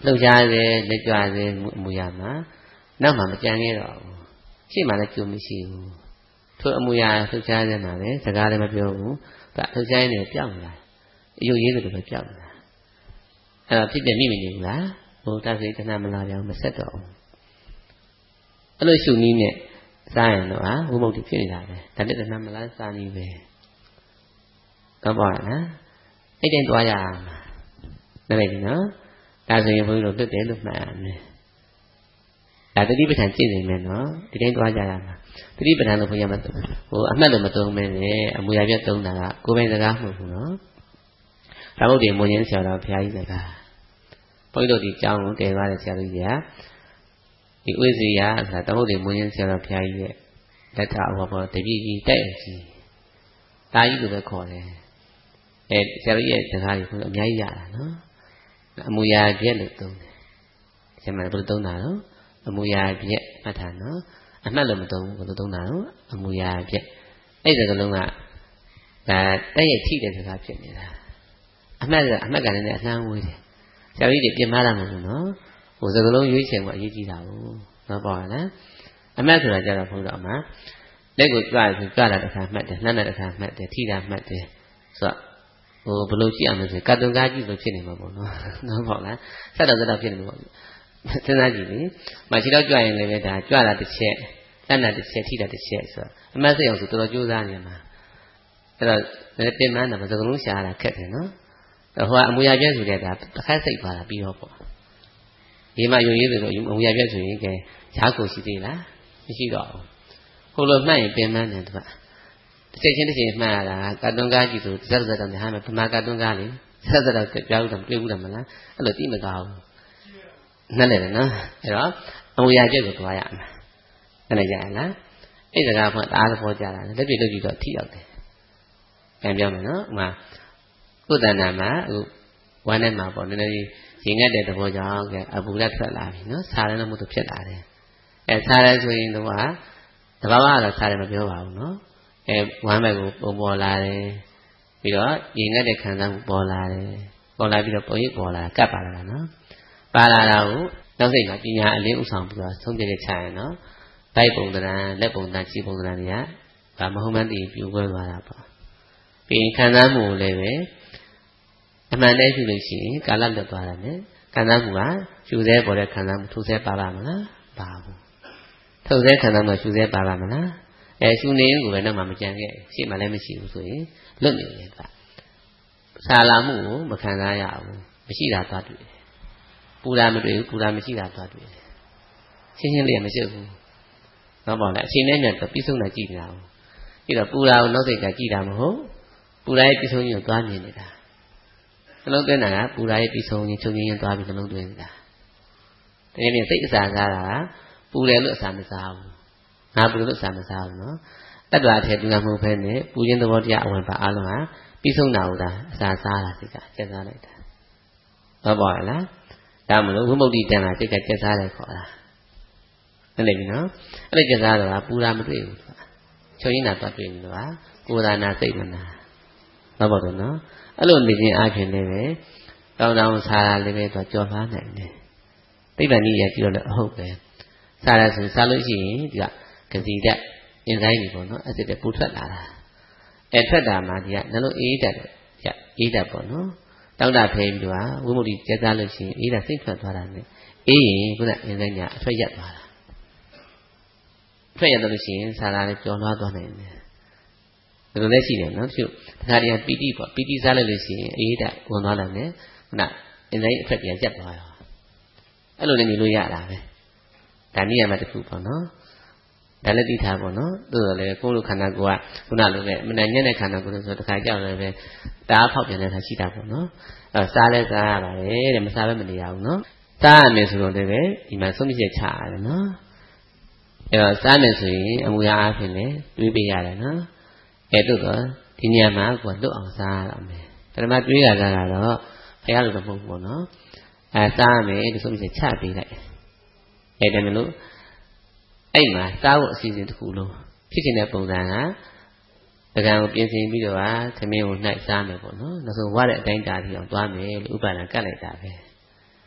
လှုပ်ရှားစေလက်ကြွစေအမူအရာမှာနောက်မှမကြံခဲ့တော့ဘူးရှေ့မှာလည်းကြုံမရှိဘူးထိုအမူအရာလှုပ်ရှားစေမှာပဲစကားလည်းမပြောဘူးဒါလှုပ်ရှားနေပြောင်းလာအယုတ်ရေးသလိုပဲပြောင်းလာအဲ့တော့ဖြစ်ပြမိမနေဘူးလားဟိုတဆိတ်တဏမလာပြောင်းမဆက်တော့ဘူးအဲ့လိုရှုနည်းနဲ့စားရင်တော့ဝိမု ക്തി ဖြစ်နေတာပဲဒါနဲ့တဏမလာစားနည်းပဲတော့ပါလားအဲ့တိုင်းသွားရမှာနားလည်ပြီနော်ဒါဆိုရင်ဘုန်းကြီးတို့လွတ်တယ်လို့မှတ်ရမယ်ဒါတတိပဋ္ဌာန်ကျင့်နေမယ်နော်ဒီတိုင်းသွားကြရမှာတတိပဋ္ဌာန်လို့ဘုရားမဟိုအမှတ်လို့မသုံးမင်းနဲ့အမူအရာပြသုံးတာကကိုယ်ပိုင်စကားမဟုတ်ဘူးနော်ဒါမဟုတ်တယ်မွန်ရင်းဆရာတော်ဘုရားကြီးစကားဘုန်းကြီးတို့ဒီကျောင်းကိုတည်သွားတဲ့ဆရာတော်ကြီးကဒီဥစ္စရာဆိုတာဒါမဟုတ်တယ်မွန်ရင်းဆရာတော်ဘုရားကြီးရဲ့လက်ထဟောပေါ်တပည့်ကြီးတိုက်အောင်ကြီးဒါကြီးလို့ပဲခေါ်တယ်ဆရာတော်ကြီးရဲ့စကားကြီးကအများကြီးရတာနော်အမူအရာပြည့်လို့သုံးတယ်ဆရာမဘယ်လိုသုံးတာနော်အမူအရာပြည့်မှတ်ထားနော်အမှတ်လို့မသုံးဘူးဘယ်လိုသုံးတာနော်အမူအရာပြည့်အဲ့ဒီစကားလုံးကဒါတိုက်ရိုက်ထိတဲ့စကားဖြစ်နေတာအမှတ်ကလည်းအလှမ်းဝေးတယ်ဆရာကြီးတွေပြင်မလာမှာဘူးနော်ဟိုစကားလုံးရွေးချယ်မှုအရေးကြီးတာဘူးနော်ပေါ့လားအမှတ်ဆိုတာကြတော့ဘုန်းတော်မှာလက်ကိုကြွဆိုကြွတာတစ်ခါမှတ်တယ်နှမ်းတဲ့တစ်ခါမှတ်တယ်ထိတာမှတ်တယ်ဆိုတော့ဟိုဘလို့ကြည့်အောင်လို့ဆိုကတ်တုံကားကြည့်လို့ဖြစ်နေမှာပေါ့နော်နော်ပေါ့လားဆက်တော့ဖြစ်နေမှာပေါ့စဉ်းစားကြည့်လေမရှိတော့ကြွရင်လည်းဒါကြွတာတစ်ချက်နှမ်းတာတစ်ချက်ထိတာတစ်ချက်ဆိုတော့အမှတ်စိတ်အောင်ဆိုတော်တော်ကြိုးစားနေမှာအဲ့တော့လည်းပြင်မှန်းတာစကားလုံးရှားတာခက်တယ်နော်ဟိုကအမူအရာပြည့်ဆိုတဲ့ဒါတစ်ခါစိတ်သွားတာပြီးတော့ပေါ့ဒီမှာယုံရည်ဆိုတော့အမူအရာပြည့်ဆိုရင်ကဲဈာကိုရှိသေးလားမရှိတော့ဘူးဟိုလိုမှတ်ရင်ပြင်မှန်းတယ်သူကတစ်ချိန်ချင်းတစ်ချိန်မှတ်ရတာကတ်တွန်းကားကြည့်ဆိုဇက်ဇက်တော့ဟာမယ်ဗမာကတ်တွန်းကားလေဇက်ဇက်တော့ပြောဦးတယ်တွေ့ဘူးတယ်မလားအဲ့လိုတိမကောင်းဘူးနှက်တယ်နော်အဲ့တော့အမူအရာပြည့်ကိုသွားရမှာနှက်လိုက်ကြရလားအဲ့ဒါကအားသဘောကြတာလက်ပြလို့ကြည့်တော့ထိရောက်တယ်ပြန်ပြောမယ်နော်ဥမာကုသနာမှာဝမ်းထဲမှာပေါ့နည်းနည်းရင်ငတ်တဲ့သဘောကြောင့်အပူလက်ထွက်လာပြီနော်စားတယ်လို့မို့သူဖြစ်လာတယ်စားတယ်ဆိုရင်တော့တဘာဝကတော့စားတယ်မပြောပါဘူးနော်ဝမ်းဘက်ကိုပုံပေါ်လာတယ်ပြီးတော့ရင်ငတ်တဲ့ခံစားမှုပေါ်လာတယ်ပေါ်လာပြီးတော့ပုံရိပ်ပေါ်လာကပ်ပါလာတာနော်ပါလာတာကိုနောက်စိတ်မှာပညာအလင်းဥဆောင်ပြီးတော့ဆုံးဖြတ်ချက်ချရင်နော်ဗိုက်ပုံသဏ္ဍာန်လက်ပုံသဏ္ဍာန်ခြေပုံသဏ္ဍာန်တွေကဘာမဟုတ်မှန်းသိပြိုကွဲသွားတာပေါ့ပြီးခံစားမှုကိုလည်းပဲအမှန်တည်းရှိလို့ရှိရင်ကာလလွတ်သွားတယ်နဲ့ခံစားမှုကရှုစဲပေါ်တဲ့ခံစားမှုထုတ်စဲပါပါမလားပါဘူးထုတ်စဲခံစားမှုရှုစဲပါပါမလားရှုနေရင်ကိုပဲတော့မှမကြံခဲ့ရှေ့မှလည်းမရှိဘူးဆိုရင်လွတ်နေတယ်ကဆာလာမှုကိုမခံစားရဘူးမရှိတာသွားတွေ့တယ်ပူတာမတွေ့ဘူးပူတာမရှိတာသွားတွေ့တယ်ရှင်းရှင်းလေးမရှိဘူးတော့ပေါ့လေအချိန်နဲ့ညတော့ပြီးဆုံးတာကြည့်နေတာဘူးပြီးတော့ပူတာကိုနောက်စိတ်ကကြည့်တာမဟုတ်ပူတာရဲ့ပြီးဆုံးရင်သွားမြင်နေတာနှလုံးသွင်းတာကပူရာရဲ့ပြီးဆုံးရင်ချုပ်ရင်သွားပြီးနှလုံးသွင်းနေတာတကယ်ရင်စိတ်အစာစားတာပူတယ်လို့အစာမစားဘူးငါပူတယ်လို့အစာမစားဘူးနော်တတ္တဝါအထည်တူတာမဟုတ်ဘဲနဲ့ပူခြင်းသဘောတရားအဝင်ပါအလုံးဟာပြီးဆုံးတာဟုတ်လားအစာစားတာစိတ်ကကျက်စားလိုက်တာဟုတ်ပါရဲ့လားဒါမလို့ဝိမု ക്തി တန်တာစိတ်ကကျက်စားတယ်ခေါ်တာဟုတ်တယ်ပြီနော်အဲ့ဒီကျက်စားတော့ပူရာမတွေ့ဘူးချုပ်ရင်တာသွားတွေ့နေတော့ကိုယ်သာနာစိတ်မနာဟုတ်ပါတော့နော်အဲ့လိုနေခြင်းအပြင်လည်းပဲတောင်းတောင်းစားတာလည်းပဲတော့ကြော်လွှားနိုင်တယ်သိပ္ပံနည်းရကြည့်တော့လည်းအဟုတ်ပဲစားရဆိုစားလို့ရှိရင်ဒီကစီတက်အင်ဆိုင်ကြီးပေါ့နော်အဲ့ဒါပူထွက်လာတာထွက်တာမှဒီကနှလုံးအေးတက်အေးတက်ပေါ့နော်တောင်းတဖဲပြီးတော့ဝိမု ക്തി ကျက်စားလို့ရှိရင်အေးတာစိတ်ထွက်သွားတာနဲ့အေးရင်ခုနအင်ဆိုင်ကြီးအထွက်ရက်သွားတာထွက်ရလို့ရှိရင်စားတာလည်းကြော်လွှားသွားနိုင်တယ်ဘယ်လိုလဲရှိတယ်နော်သူတခါတည်းပီတိပေါ့ပီတိစားလိုက်လို့ရှိရင်အေးတက်ဝင်သွားတယ်နဲ့ခုနအင်းတိုင်းအဖက်ပြန်ရက်သွားရောအဲ့လိုလည်းနေလို့ရတာပဲဒါနည်းရမှာတစ်ခုပေါ့နော်ဒါလည်းသိထားပေါ့နော်သို့တော်လည်းကိုယ်လိုခန္ဓာကိုယ်ကခုနလိုပဲမနဲ့ညက်တဲ့ခန္ဓာကိုယ်လို့ဆိုတခါကြောက်လည်းပဲတအားဖောက်ပြန်နေတာရှိတာပေါ့နော်အဲ့စားလဲစားရပါတယ်တဲ့မစားဘဲမနေရဘူးနော်စားရမယ်ဆိုတော့လည်းပဲဒီမှာဆုံးဖြတ်ချက်ချရတယ်နော်အဲ့တော့စားမယ်ဆိုရင်အမူအရာအဖြစ်လည်းတွေးပေးရတယ်နော်အဲ့တို့တော့ဒီညမှာကိုလွတ်အောင်စားရအောင်မယ်ပထမတွေးရတာကတော့ဖះလို့တော့မဟုတ်ဘူးပေါ့နော်စားရမယ်ဒီဆုံးဖြတ်ချပေးလိုက်အဲ့ဒါမလို့အဲ့မှာစားဖို့အစီအစဉ်တစ်ခုလုံးဖြစ်နေတဲ့ပုံစံကတကံကိုပြင်ဆင်ပြီးတော့သမင်းကိုနှိုက်စားမယ်ပေါ့နော်နောက်ဆုံးဝါတဲ့အတိုင်းတားပြီးအောင်သွားမယ်လို့ဥပါဒံကတ်လိုက်တာပဲ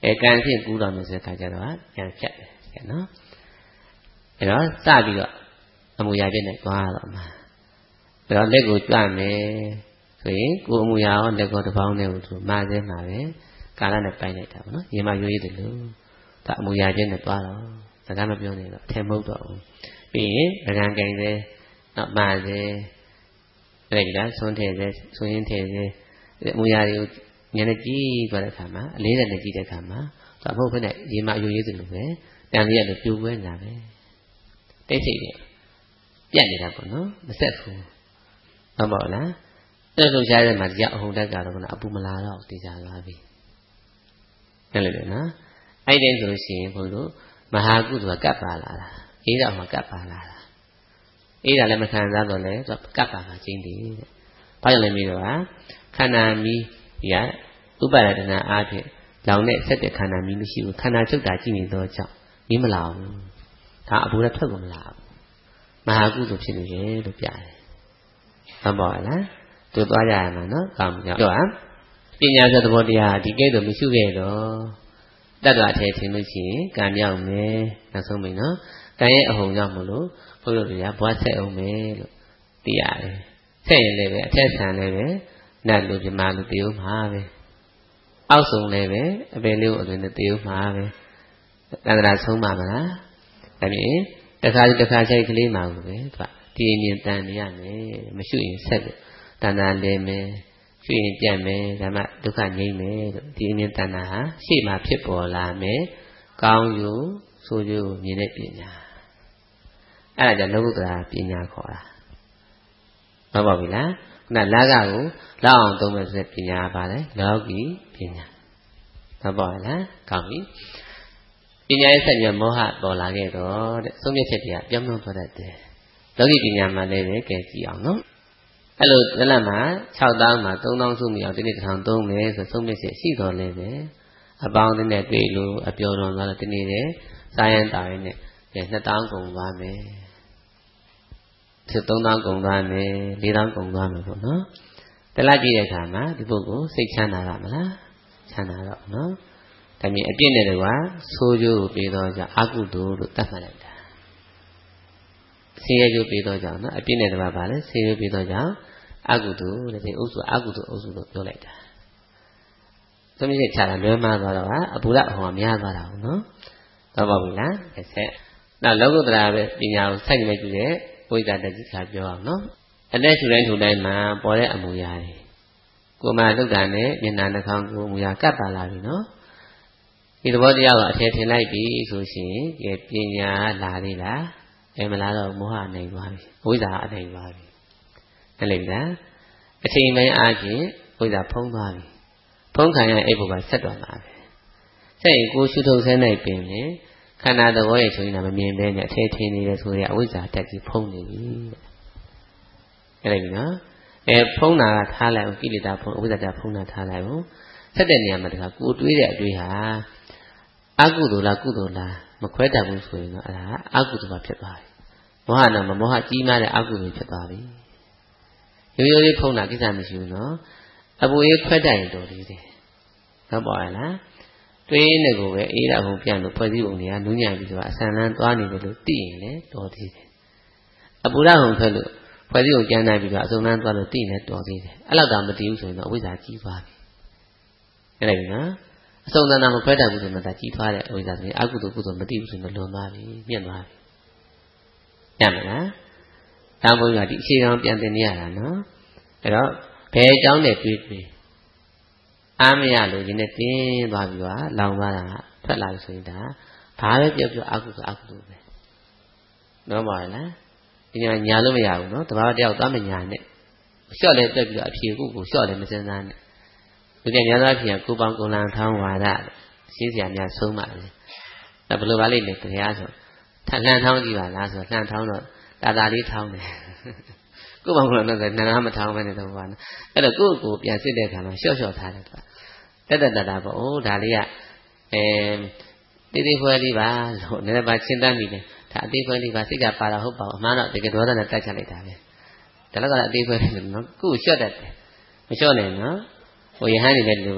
ကံဖြင့်ကူးတော်မယ်ဆိုတဲ့ခါကျတော့ပြန်ဖြတ်တယ်နော်အဲ့တော့စပြီးတော့အမူအရာပြည့်နဲ့သွားတော့မှာအဲ့တော့လက်ကိုကြွမယ်ဆိုရင်ကိုယ်အမူအရာရောလက်ကိုတစ်ပေါင်းနဲ့ကိုသူမှားသေးမှာပဲကာလနဲ့ပိုင်းလိုက်တာပေါ့နော်ရေမရွေးတယ်လို့ဒါအမူအရာပြည့်နဲ့သွားတော့စကားမပြောနေတော့အထင်မဟုတ်တော့ဘူးပြီးရင်ပကံကင်သေးနောက်မှာသေးအဲ့ဒီလားဆွန်းထည့်သေးဆွန်းရင်းထည့်သေးအမူအရာတွေကိုဉာဏ်နဲ့ကြည့်သွားတဲ့အခါမှာအလေးနဲ့ကြည့်တဲ့အခါမှာသူအမဟုတ်ဘဲနဲ့ရေမရွေးတယ်လို့ပဲတန်လေးရလို့ပြိုပွဲနေတာပဲတိတ်ဆိတ်တယ်ပြတ်နေတာပေါ့နော်မဆက်ဘူးဟုတ်ပါလားအဲ့လိုရှားတဲ့မှာဒီအဟုန်တက်ကတော့ကအပူမလာတော့တေချာလာပြီအဲ့လိုလေနော်အဲ့ဒီဆိုလို့ရှိရင်ဘုလို့မဟာကုသိုလ်ကကပ်ပါလာတာအေးတော့မှကပ်ပါလာတာအေးတာလည်းမခံစားတော့လဲသူကပ်ပါမှာချင်းတည်တဲ့ဘာကြောင့်လဲပြီးတော့ခန္ဓာမီးရဥပါဒနာအားဖြင့်လောင်တဲ့ဆက်တဲ့ခန္ဓာမီးမရှိဘူးခန္ဓာချုပ်တာကြည့်နေတော့ကြောင့်မီးမလာဘူးဒါအပူလည်းထွက်ကုန်မလာဘူးမဟာကုသိုလ်ဖြစ်နေတယ်လို့ပြတယ်ဟုတ်ပါလားသူသွားကြရမှာနော်ကောင်းပြီတော့ပညာဆိုသဘောတရားဒီကိစ္စမရှိခဲ့တော့တတ္တဝအထဲထင်လို့ရှိရင်ကံမြောက်မယ်နောက်ဆုံးပြီနော်ကံရဲ့အဟုန်ကြောင့်မလို့ဘုရားတရားဘွားဆက်အောင်မယ်လို့သိရတယ်ဆက်ရင်လည်းပဲအထက်ဆံလည်းပဲနတ်လူပြမလူတည်ဦးမှာပဲအောက်ဆုံးလည်းပဲအပင်လေးကိုအတွင်းနဲ့တည်ဦးမှာပဲတန္တရာဆုံးပါမလားဒါဖြင့်တခါချိုက်ကလေးမှာကိုပဲသူကဒီအမြင်တန်နေရမယ်မရှိရင်ဆက်လို့တဏ္ဍာလဲမယ်ရွှေရင်ပြတ်မယ်ဒါမှဒုက္ခငြိမ်းမယ်လို့ဒီအမြင်တဏ္ဍာဟာရှေ့မှာဖြစ်ပေါ်လာမယ်ကောင်းယူဆိုးကျိုးမြင်တဲ့ပညာအဲ့ဒါကြောင့်လောကုတ္တရာပညာခေါ်တာဟုတ်ပါပြီလားခုနလာကကိုလောက်အောင်သုံးမယ်ဆိုတဲ့ပညာပါလေလောကီပညာဟုတ်ပါလားကောင်းပြီပညာရဲ့ဆက်ပြီးမောဟပေါ်လာခဲ့တော့တဲ့သုံးမြတ်ချက်တွေကပြောင်းပြောင်းသွားတတ်တယ်လောကီပညာမှလည်းပဲကဲကြည့်အောင်နော်အဲ့လိုတစ်လမှာ6000မှာ3000စုမြောက်ဒီနေ့1000သုံးမယ်ဆိုသုံးမြတ်ချက်ရှိတော်လဲပဲအပေါင်းနဲ့တွေ့လို့အပြောတော်သွားတော့ဒီနေ့တဲ့စာရန်တာရင်းနဲ့2000ကုန်သွားမယ်3000ကုန်သွားမယ်4000ကုန်သွားမယ်ပေါ့နော်တလကြည့်တဲ့အခါမှာဒီပုဂ္ဂိုလ်စိတ်ချမ်းသာရမလားချမ်းသာတော့နော်ဒါမြင်အပြစ်နဲ့တကွာဆိုးကျိုးကိုပြီးတော့ကြောင့်အကုသိုလ်လို့သတ်မှတ်လိုက်တာဆေးရကျိုးပြီးတော့ကြောင့်နော်အပြစ်နဲ့တကွာပါလေဆေးရပြီးတော့ကြောင့်အကုသိုလ်တဲ့ဒီအုပ်စုအကုသိုလ်အုပ်စုလို့ပြောလိုက်တာသမီးချက်ချတာလွဲမှားသွားတော့အပူရအဟောများသွားတာဟုတ်နော်တော့ပါဘူးလားတစ်ဆက်နောက်လောကုတ္တရာပဲပညာကိုစိုက်နေကြည့်တဲ့ဝိဇ္ဇာတတိခါပြောအောင်နော်အသက်ရှူတိုင်းမှာပေါ်တဲ့အမူအရာတွေကိုယ်မှလုတ်တာနဲ့မျက်နှာနှာခေါင်းကိုအမူအရာကပ်ပါလာပြီနော်ဒီသဘောတရားကိုအထည်ထင်လိုက်ပြီဆိုရှင်ပညာလာသေးလားမလားတော့မောဟနိုင်သွားပြီဝိဇ္ဇာအနိုင်သွားပြီအဲ့လေဗျာအချိန်ပိုင်းအားဖြင့်ဝိဇ္ဇာဖုံးသွားပြီဖုံးခံရအဲ့ဘုရားဆက်တော်မှာပဲဆက်ရင်ကိုရှုထုတ်ဆဲနိုင်ပင်လေခန္ဓာသဘောရဲ့ဆိုရင်မမြင်ဘဲနဲ့အထည်ထင်နေတယ်ဆိုရအဝိဇ္ဇာတက်ကြီးဖုံးနေပြီအဲ့လေနော်ဖုံးတာကထားလိုက်အောင်ကိလေသာဖုံးအဝိဇ္ဇာတက်ဖုံးတာထားလိုက်အောင်ဆက်တဲ့နေရာမှာတခါကိုတွေးတဲ့အတွေးဟာအကုသိုလ်လားကုသိုလ်လားမခွဲတတ်ဘူးဆိုရင်တော့အဲ့ဒါအကုသိုလ်ပါဖြစ်သွားပြီမောဟနာမောဟကြီးမားတဲ့အကုသိုလ်ဖြစ်သွားပြီရိုးရိုးလေးဖုံးတာကိစ္စမရှိဘူးနော်အပူအေးခွဲတတ်ရင်တော်သေးတယ်ဟုတ်ပါရဲ့လားတွေးနေကိုပဲအေးတာဟုန်ပြန်လို့ဖွဲ့စည်းပုံတွေကနူးညံ့ပြီးတော့အဆန်လန်းသွားနေတယ်လို့သိရင်လည်းတော်သေးတယ်အပူရဟုန်ထွက်လို့ဖွဲ့စည်းပုံကျန်းနိုင်ပြီးတော့အစုံလန်းသွားလို့သိရင်လည်းတော်သေးတယ်အဲ့လောက်တောင်မသိဘူးဆိုရင်တော့အဝိဇ္ဇာကြီးသွားပြီအဲ့ဒါကြီးနော်အစုံသဏ္ဍာန်မခွဲတတ်ဘူးဆိုရင်တော့ကြီးသွားတဲ့အဝိဇ္ဇာဆိုရင်အကုသိုလ်ကုသိုလ်မသိဘူးဆိုရင်တော့လွန်သွားပြီမြင့်သွားပြီညမလားဒါဘုရားဒီအခြေခံပြန်သင်နေရတာနော်အဲ့တော့ဘယ်အကြောင်းနဲ့တွေးအားမရလို့ဒီနေ့တင်းသွားပြီးတော့လောင်သွားတာထွက်လာလို့ဆိုရင်ဒါဘာပဲပြောပြောအကုသိုလ်ပဲနော်ပါလားဒီညာလို့မရဘူးနော်တဘာတယောက်သွားမညာနဲ့လျှော့လဲတက်ပြီးတော့အဖြေကိုလျှော့လဲမစင်စားနဲ့ဒီကညာသားဖြေကိုပေါင်းကုလန်ထောင်းဝါဒရှင်းစရာများဆုံးပါလေဒါဘယ်လိုပါလိမ့်လဲတရားဆိုထလှန်ထောင်းကြည့်ပါလားဆိုလှန်ထောင်းတော့တာလေးထောင်းတယ်ကိုပေါင်းကုလန်တော့နာမထောင်းပဲနေတော့ဘာနော်အဲ့တော့ကိုယ့်ကိုပြန်စစ်တဲ့အခါမှာလျှော့ထားတယ်သူကတက်တာပေါ့အိုးဒါလေးကတိတိခွဲလေးပါလို့နည်းနည်းပါရှင်းတတ်မိတယ်ဒါအသေးခွဲလေးပါစိတ်ကပါတာဟုတ်ပါဘူးအမှန်တော့တကယ်ဒေါသနဲ့တိုက်ချလိုက်တာပဲဒါလည်းကအသေးခွဲလေးနော်ကိုယ်လျှော့တတ်တယ်မလျှော့နဲ့နော်ဟိုယဟန်နေတယ်လို့ပဲ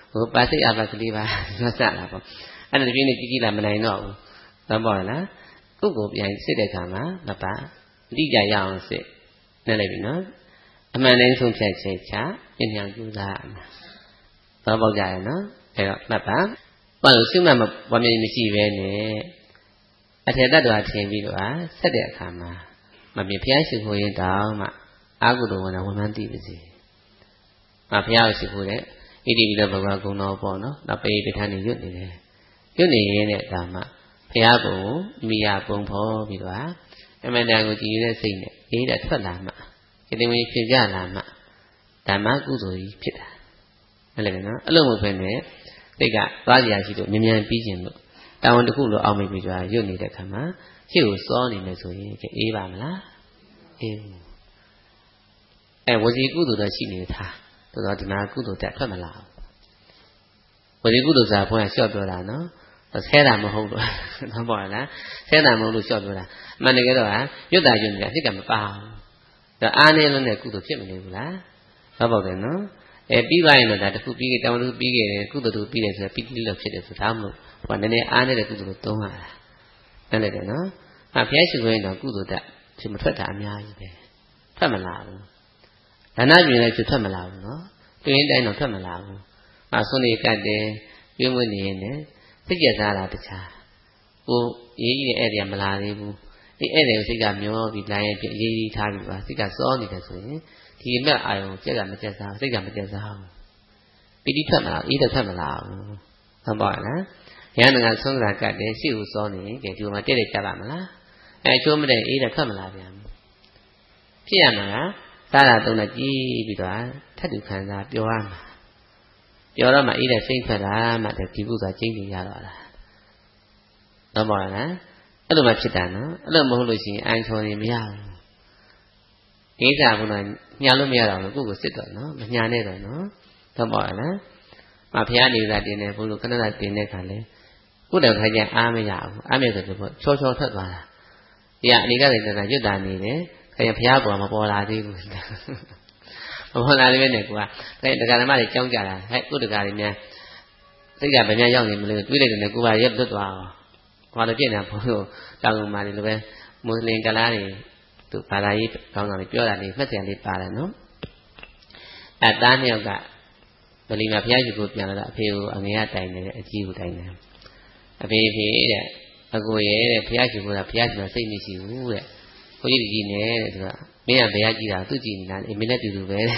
ပါစိတ်အပါကလေးပါသွားစလာပေါ့အဲ့ဒါတပြင်းနဲ့ကြီးလာမနိုင်တော့ဘူးတော့ပေါ့လားကိုယ်ပြန်စစ်တဲ့ခါမှာမပါအတိအကျရအောင်စစ်နဲ့လိုက်ပြီနော်အမှန်တိုင်းဆုံးဖြတ်ချက်ချပြင်ပြန်ကြိုးစားအမှာတော့ပေါ့ကြရနော်အဲ့တော့မှတ်ပါဘာလို့ရှုမှတ်မမြင်မရှိပဲနဲ့အထေတ္တတော်ထင်ပြီးတော့ဆက်တဲ့အခါမှာမမြင်ဘုရားရှိခိုးရင်တောင်မှအာဟုတော်ဝန်မှန်းသိပါစေဘုရားရှိခိုးတဲ့ဣတိပိလဘဂဝါကုံတော်ပေါ့နော်နောက်ပေပဋ္ဌာန်းနေရွတ်နေတယ်ရွတ်နေရတဲ့ဒါမှဘုရားကိုမိယာပုံဖော်ပြီးတော့အမှန်တန်ကိုကြည်ရတဲ့စိတ်နဲ့အေးတဲ့ထွက်လာမှစိတ်ဝင်ဖြစ်ကြလာမှဓမ္မကုသိုလ်ကြီးဖြစ်တာဟုတ်တယ်နော်အဲ့လိုမဟုတ်ဘဲနဲ့စိတ်ကသွားကြရရှိလို့မြန်ပြီးခြင်းလို့တာဝန်တစ်ခုလိုအောင်မိပြီးတော့ရွတ်နေတဲ့ခါမှာရှေ့ကိုစောနေမယ်ဆိုရင်အေးပါမလားအေးဝစီကုသိုလ်တော့ရှိနေတာဆိုတော့ဒီမှာကုသိုလ်တက်ထွက်မလာဘူးဝစီကုသိုလ်စာဘုရားလျှော့ပြောတာနော်ဆဲတာမဟုတ်လို့ဘာပေါ်လားဆဲတာမဟုတ်လို့လျှော့ပြောတာအမှန်တကယ်တော့ရွတ်တာရွတ်နေတာစိတ်ကမပါဘူးဒါအားနေလို့နဲ့ကုသိုလ်ဖြစ်မနေဘူးလားဘာပေါ်တယ်နော်ပြီးသွားရင်တော့ဒါတစ်ခုပြီးတောင်းတစ်ခုပြီးခဲ့တယ်ကုသိုလ်တို့ပြီးတယ်ဆိုတော့ပြီးတိလို့ဖြစ်တယ်ဆိုဒါမှမဟုတ်ဟိုနည်းနည်းအားနေတဲ့ကုသိုလ်ကိုသုံးရတာนั่นလေနော်ဘုရားရှိခိုးရင်တော့ကုသိုလ်တက်ဖြစ်မထွက်တာအများကြီးပဲထွက်မလာဘူးဒါနပြုရင်လည်းထွက်မလာဘူးနော်တွင်တိုင်းတော့ထွက်မလာဘူးဆွနေကတ်တယ်ပြင်းဝင်နေရင်လည်းစိတ်ကြစားတာတခြားဟိုရေးကြီးတဲ့ဧည့်သည်မလာသေးဘူးဒီဧည့်သည်ကိုစိတ်ကမျောပြီးလိုင်းရဲ့ရေးကြီးထားပြီးပါစိတ်ကစောနေတယ်ဆိုရင်ဒီအမက်အာယုံကြက်ကမကြက်စားစိတ်ကမကြက်စားဘူးပိဋိထွက်မလာအေးတော့ထွက်မလာဘူးဟုတ်ပါလားရဟန်းကဆုံးတာကတ်တယ်ရှေ့ကိုစောနေကဲဒီမှာတဲ့တဲ့ကြပါမလားချိုးမတဲ့အေးတော့ထွက်မလာပြန်ဘူးဖြစ်ရမှာကစားတာတုံးနဲ့ကြည်ပြီးတော့ထပ်တူခံစားပြောရမှာပြောတော့မှအေးတဲ့စိတ်ထွက်တာမှဒီကုသိုလ်ကျင်းနေရတော့လားဟုတ်ပါလားအဲ့လိုမှဖြစ်တာနော်အဲ့လိုမဟုတ်လို့ရှိရင်အိုင်ထော်နေမရဘူးကိစ္စကညာလို့မရတော့ဘူးကိုယ့်ကိုစစ်တော့နော်မညာနဲ့တော့နော်ဟုတ်ပါလားဘုရားနေသာတင်တယ်ဘုလို့ခဏခဏတင်တဲ့ခါလဲကိုယ်တော်ခိုင်းကြအားမရဘူးအားမရဆိုတော့ချောချောထွက်သွားတာဒီကအနိကတိတနာရွတ်တာနေတယ်ခိုင်းဘုရားပေါ်မှာပေါ်လာသေးဘူးမပေါ်လာလည်းပဲနဲ့ကိုကတရားဓမ္မတွေကြောင်းကြတာဟဲ့ကိုတရားတွေများစိတ်ကဗမာရောက်နေမလို့တွေးလိုက်တယ်နဲ့ကိုပါရက်သွတ်သွားအောင်ဘာလို့ပြည့်နေဘုလို့တောင်းမှလည်းပဲမွတ်စလင်ကလားတွေသူဘာသာရေးကောင်းဆောင်တွေပြောတာလေးမှတ်စရာလေးပါတယ်နော်အသားနှစ်ယောက်ကဗလီမှာဘုရားရှိခိုးပြန်လာတော့အဖေကိုအငယ်ကတိုင်နေတယ်အကြီးကိုတိုင်နေအဖေတဲ့အကိုရဲ့တဲ့ဘုရားရှိခိုးတာဘုရားရှိခိုးစိတ်မရှိဘူးတဲ့ဘုန်းကြီးကြီးနဲ့တဲ့သူကမင်းကဘယ်ကကြည့်တာသူကြည့်နေတာမင်းနဲ့တူတူပဲ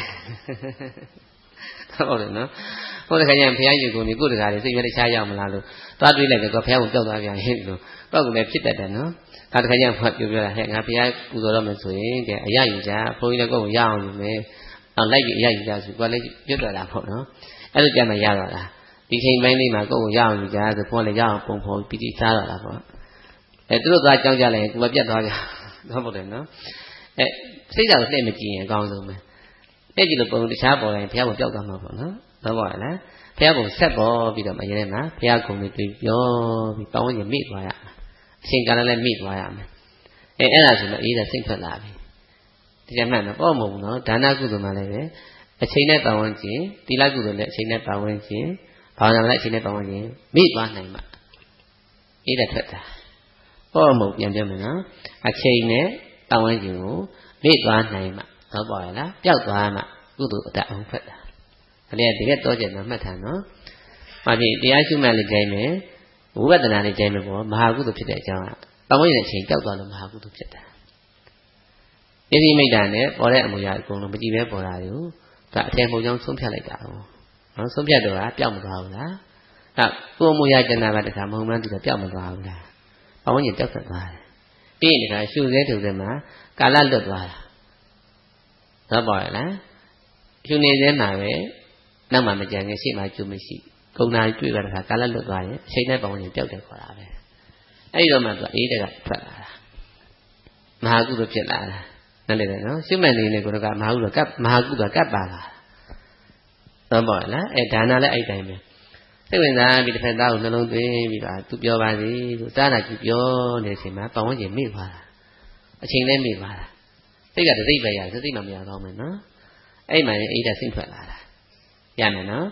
ဟုတ်တယ်နော်ဟိုတခါကျရင်ဘုရားရှိခိုးနေကိုယ်တကားတွေစိတ်ရတခြားရောက်မလားလို့သွားတွေးလိုက်တော့ဘုရားကိုကြောက်သွားပြန်ဟင်းလို့တော့ကလည်းဖြစ်တတ်တယ်နော်ဒါတခါကျရင်ပြောတာဟဲ့ငါဘုရားပူဇော်တော့မယ်ဆိုရင်တဲ့အရယူကြဘုန်းကြီးလည်းကိုယ်ကိုရအောင်ယူမယ်အောင်လိုက်ပြီးအရယူကြဆိုကိုယ်လည်းပြတ်သွားတာပေါ့နော်အဲ့လိုကြမှရတော့တာဒီချိန်ပိုင်းလေးမှာကိုယ်ကိုရအောင်ယူကြဆိုဘုန်းလည်းရအောင်ပုံဖော်ပြီးပြီးစားတော့တာပေါ့သူတို့သွားကြောင်းကြလိုက်ရင်ကိုယ်မပြတ်သွားကြတော့ဟုတ်တယ်နော်စိတ်ဓာတ်ကိုလှည့်မကြည့်ရင်အကောင်းဆုံးပဲလှည့်ကြည့်လို့ပုံတခြားပေါ်လိုက်ဘုရားကိုကြောက်သွားမှာပေါ့နော်ဟုတ်ပါလားဘုရားကိုဆက်ပေါ်ပြီးတော့မရဲမှာဘုရားကုံလေးတွေ့ပြောပြီးပေါင်းရင်မိသွားရမှာအချိန်ကာလလည်းမိသွားရမှာအဲ့ဒါဆိုတော့အေးတဲ့စိတ်ထွက်လာပြီဒီကမှန်တော့ပေါ့မဟုတ်ဘူးနော်ဒါနကုသိုလ်မှလည်းပဲအချိန်နဲ့ပတ်ဝန်းကျင်သီလကုသိုလ်လည်းအချိန်နဲ့ပတ်ဝန်းကျင်ဘာဝနာလည်းအချိန်နဲ့ပတ်ဝန်းကျင်မိသွားနိုင်မှာအေးတဲ့ထွက်တာပေါ့မဟုတ်ပြန်ပြောမယ်နော်အချိန်နဲ့ပတ်ဝန်းကျင်ကိုမိသွားနိုင်မှာဟုတ်ပါရဲ့လားပျောက်သွားမှကုသိုလ်အတအောင်ထွက်တာအဲ့ဒီတကယ်တော့ကျင်တော့မှတ်ထားနော်ဘာဖြစ်တရားရှုမှတ်လေးကြိုင်းမယ်ဝိပဿနာလေးကြိုင်းမယ်ပေါ့မဟာကုသိုလ်ဖြစ်တဲ့အကြောင်းကပတ်ဝန်းကျင်အချိန်ပျောက်သွားလို့မဟာကုသိုလ်ဖြစ်တာဣတိမိတ်တာနဲ့ပေါ်တဲ့အမူအရာအကုန်လုံးမကြည့်ပဲပေါ်တာတွေကိုဒါအထင်မှုကြောင့်ဆုံးဖြတ်လိုက်တာဟုတ်နော်ဆုံးဖြတ်တော့ကပျောက်မသွားဘူးလားကိုယ်အမူအရာကျန်တာကတခါမုံမှန်းပြီးတော့ပျောက်မသွားဘူးလားပတ်ဝန်းကျင်ပျောက်သွားတယ်ပြီးရင်တခါရှုစဲထုစဲမှာကာလလွတ်သွားတာဟုတ်ပါရဲ့လားရှုနေစဲမှာပဲနောက်မှမကြံငယ်ရှိမှကျုံမရှိဂုဏ်နာတွေ့ကြတာကာလလွတ်သွားရင်အချိန်နဲ့ပတ်ဝန်းကျင်ပျောက်တယ်ခေါ်တာပဲအဲ့ဒီတော့မှသူအေးတဲ့ကထွက်လာတာမဟာကုသိုလ်ဖြစ်လာတာนั่นလေနော်ရှုမှတ်နေတဲ့ကိုယ်ကမဟာကုသိုလ်ကပ်ပါလာတော့ပေါ့လားဒါနလည်းအဲ့တိုင်းပဲစိတ်ဝင်စားပြီးတစ်ဖက်သားကိုနှလုံးသွင်းပြီးတော့သူပြောပါစေလို့စားတာကြည့်ပြောနေတဲ့အချိန်မှာပတ်ဝန်းကျင်မိသွားတာအချိန်လည်းမိသွားတာစိတ်ကတစိတ်ပဲရစိတ်မှမရတော့မယ်နော်အဲ့မှရင်အိဒါစိတ်ထွက်လာတာရမယ်နော်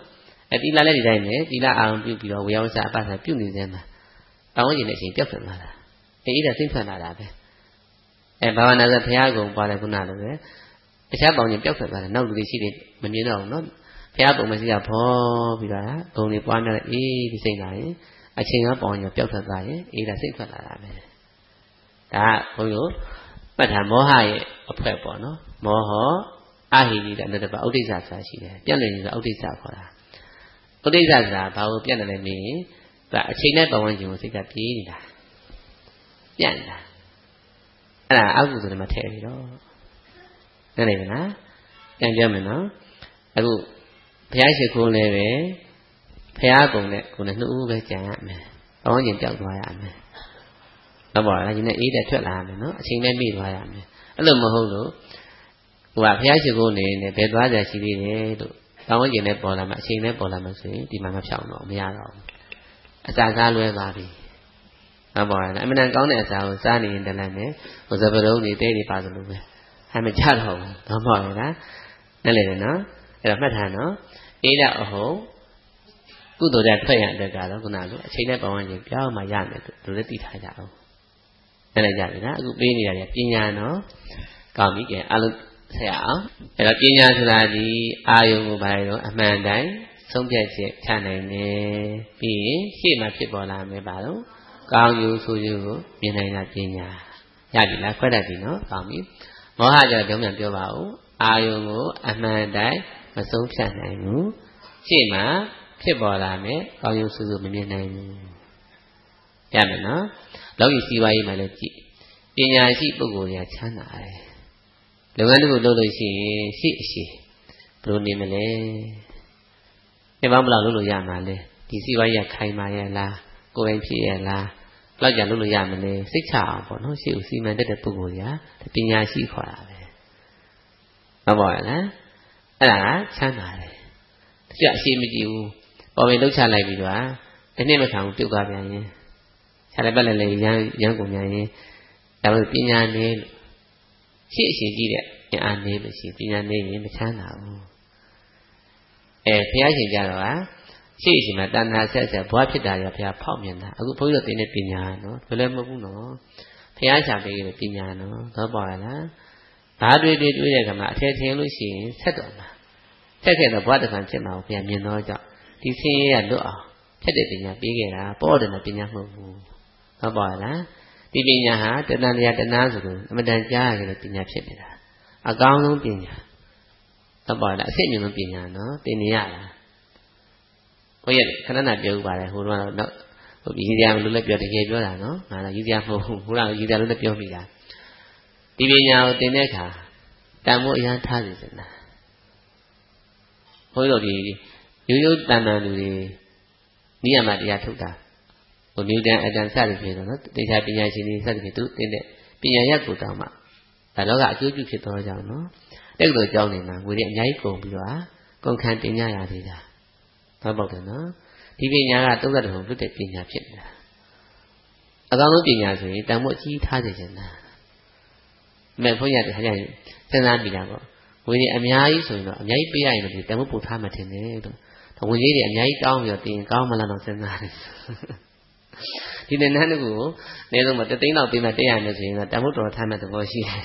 တီလာလည်းဒီတိုင်းပဲတီလာအောင်ပြုပြီးတော့ဝေယဝဆအပ္ပဆာပြုနေသေးမှာပေါင်းရင်လည်းအချိန်ပြောက်ထွက်လာတာအေးဒါစိတ်ထွက်လာတာပဲဘာဝနာဆိုဘုရားကုံပွားတယ်ခုနလိုပဲတခြားပေါင်းရင်ပြောက်ထွက်သွားတယ်နောက်လူတွေရှိတယ်မမြင်တော့ဘူးနော်ဘုရားပုံမရှိကဖောပြီးတော့ဂုံတွေပွားများအေးဒီစိတ်လာရင်အချိန်ကပေါင်းရင်ပြောက်ထွက်သွားရင်အေးဒါစိတ်ထွက်လာတာပဲဒါဘုန်းကြီးမှတ်ထားမောဟရဲ့အဖွဲ့ပေါ့နော်မောဟအဟိနိတဲ့တပါဥဒိစ္စဆိုတာရှိတယ်ပြန့်လည်နေတာဥဒိစ္စခေါ်တာဥဒိစ္စဆိုတာဘာလို့ပြန့်တယ်လဲနေဒါအချိန်နဲ့ပတ်ဝန်းကျင်ကိုစိတ်ကပြေးနေတာပြန့်တာအဲ့ဒါအကုသိုလ်တွေမှာထည့်ပြီးတော့နားလည်မလားပြန်ပြောမယ်နော်အခုဘုရားရှိခိုးလည်းပဲဘုရားကုံနဲ့ကိုယ်နဲ့နှစ်ဦးပဲကြံရမယ်ပတ်ဝန်းကျင်ပျောက်သွားရမယ်ဟုတ်ပါလားဒီနေ့အေးတဲ့ထွက်လာရမယ်နော်အချိန်နဲ့မိသွားရမယ်အဲ့လိုမဟုတ်လို့ဟိုကဘုရားရှိခိုးနေနဲ့ဘယ်သွားကြရှိသေးတယ်လို့ပတ်ဝန်းကျင်နဲ့ပေါ်လာမှအချိန်နဲ့ပေါ်လာမှဆိုရင်ဒီမှာမဖြောင်းတော့မရတော့ဘူးအစာကားလွဲသွားပြီဟုတ်ပါလားအမှန်တန်ကောင်းတဲ့အစာကိုစားနေရင်တလည်းနဲ့ဟိုစပရုံးတွေတဲတွေပါသလိုပဲဟာမချတော့ဘူးဟုတ်ပါလားနားလည်တယ်နော်အဲ့တော့မှတ်ထားနော်အေးတဲ့အဟုတ်ကုသိုလ်တဲ့ထွက်ရတဲ့ကတော့ခုနလိုအချိန်နဲ့ပတ်ဝန်းကျင်ပြောင်းမှရမယ်လို့လည်းသိထားကြအောင်နားလည်ကြပြီနော်အခုပေးနေရတယ်ပညာနော်ကောင်းပြီကဲအလုံးဆက်အောင်အဲ့တော့ပညာဆိုတာဒီအာယုံကိုဘာလဲတော့အမှန်တိုင်းဆုံးဖြတ်ချက်ချနိုင်တယ်ပြီးရင်ရှေ့မှာဖြစ်ပေါ်လာမယ်ပါတော့ကောင်းယူဆိုယူကိုမြင်နိုင်တာပညာရပြီလားခွဲတတ်ပြီနော်ကောင်းပြီမောဟကြောင့်ပြန်ပြောပါဦးအာယုံကိုအမှန်တိုင်းမဆုံးဖြတ်နိုင်ဘူးရှေ့မှာဖြစ်ပေါ်လာမယ်ကောင်းယူဆိုယူမမြင်နိုင်ဘူးရမယ်နော်လောကီစီးပွားရေးမှာလည်းကြည့်ပညာရှိပုဂ္ဂိုလ်တွေကချမ်းသာတယ်လုပ်ငန်းတစ်ခုလုပ်လို့ရှိရင်ရှိအရှိဘယ်လိုနေမလဲဒီဘောင်ဘလောက်လုပ်လို့ရမှာလဲဒီစီးပွားရေးခိုင်မာရဲ့လားကိုယ်ပိုင်ဖြစ်ရဲ့လားဘလောက်ကြာလုပ်လို့ရမလဲစိတ်ချအောင်ပေါ့နော်ရှေ့ကိုစီမံတတ်တဲ့ပုဂ္ဂိုလ်တွေကပညာရှိခေါ်တာပဲဟုတ်ပါရဲ့လားအဲ့ဒါချမ်းသာတယ်တချို့အရှိမကြည့်ဘူးပေါ်ဝင်လှုပ်ချလိုက်ပြီးတော့ဒီနေ့မခံဘူးပြုတ်သွားပြန်ရင်ခြာလည်းပတ်လည်းရမ်းကုန်ပြန်ရင်ဒါလို့ပညာနေလို့ရှေ့အရှိကြည့်တဲ့အင်အားနေလို့ရှိပညာနေရင်မချမ်းသာဘူးဘုရားရှင်ကြတော့ရှေ့အရှိမှာတဏှာဆက်ဆက်ဘွားဖြစ်တာရဘုရားဖောက်မြင်တာအခုဘုန်းကြီးတို့သင်တဲ့ပညာနော်ဘယ်လည်းမဟုတ်ဘူးနော်ဘုရားရှာပေးတဲ့ပညာနော်တော့ပါလားဘာတွေ့တဲ့ခါမှာအထက်ထင်လို့ရှိရင်ဆက်တော့မှာဆက်ခဲ့တော့ဘွားတစ်ခါဖြစ်မှာဘုရားမြင်တော့ကြောင့်ဒီဆင်းရဲရလွတ်အောင်ဖြစ်တဲ့ပညာပေးခဲ့တာပေါ်တယ်နော်ပညာမဟုတ်ဘူးတော့ပါလားဒီပညာဟာတဏှာတရားတဏှာဆိုလို့အမတန်ကြားရတဲ့ပညာဖြစ်နေတာအကောင်းဆုံးပညာတော့ပါလားအစစ်မြင့်ဆုံးပညာနော်သင်နေရတာဘုရားခဏနာပြောဥပါတယ်ဟိုတော့တော့ဟိုရည်စရာမလို့လည်းပြောတကယ်ပြောတာနော်ငါတော့ရည်စရာမဟုတ်ဘူးဟိုတော့ရည်စရာလို့လည်းပြောမိတာဒီပညာကိုသင်တဲ့အခါတန်ဖိုးအရန်ထားစီစနာဘုန်းကြီးတို့ဒီရိုးရိုးတန်တန်လူတွေနိယမတရားထုတ်တာဟိုနျူတန်အတန်စသည်ဖြစ်တော့နော်တရားပညာရှင်တွေစသည်ဖြစ်သူသင်တဲ့ပညာရပ်ကိုတောင်းမှဒါတော့ကအကျိုးပြုဖြစ်တော့ကြောင်းနော်တဲ့လိုကြောင်းနေမှာငွေတွေအများကြီးကုန်ပြီးတော့ကုန်ခံတင်ကြရသေးတာဟုတ်ပါတယ်နော်ဒီပညာကသုံးသပ်တယ်ဟုတ်တဲ့ပညာဖြစ်နေတာအကောင်းဆုံးပညာဆိုရင်တန်ဖို့အကြီးထားစေချင်တာမဲ့ဘုန်းကြီးကခါကျရင်စဉ်းစားမိတာပေါ့ငွေတွေအများကြီးဆိုရင်တော့အများကြီးပေးရရင်လည်းတန်ဖို့ပို့ထားမှထင်တယ်လို့ငွေကြီးတွေအများကြီးတောင်းပြီးတော့တင်ကောင်းမလားတော့စဉ်းစားတယ်ဒီနေ့နန်းတစ်ခုကိုနေဆုံးမ3သိန်းလောက်ပေးမှတက်ရမယ်ဆိုရင်တော့တန်ဖို့တော်ထားမှသဘောရှိတယ်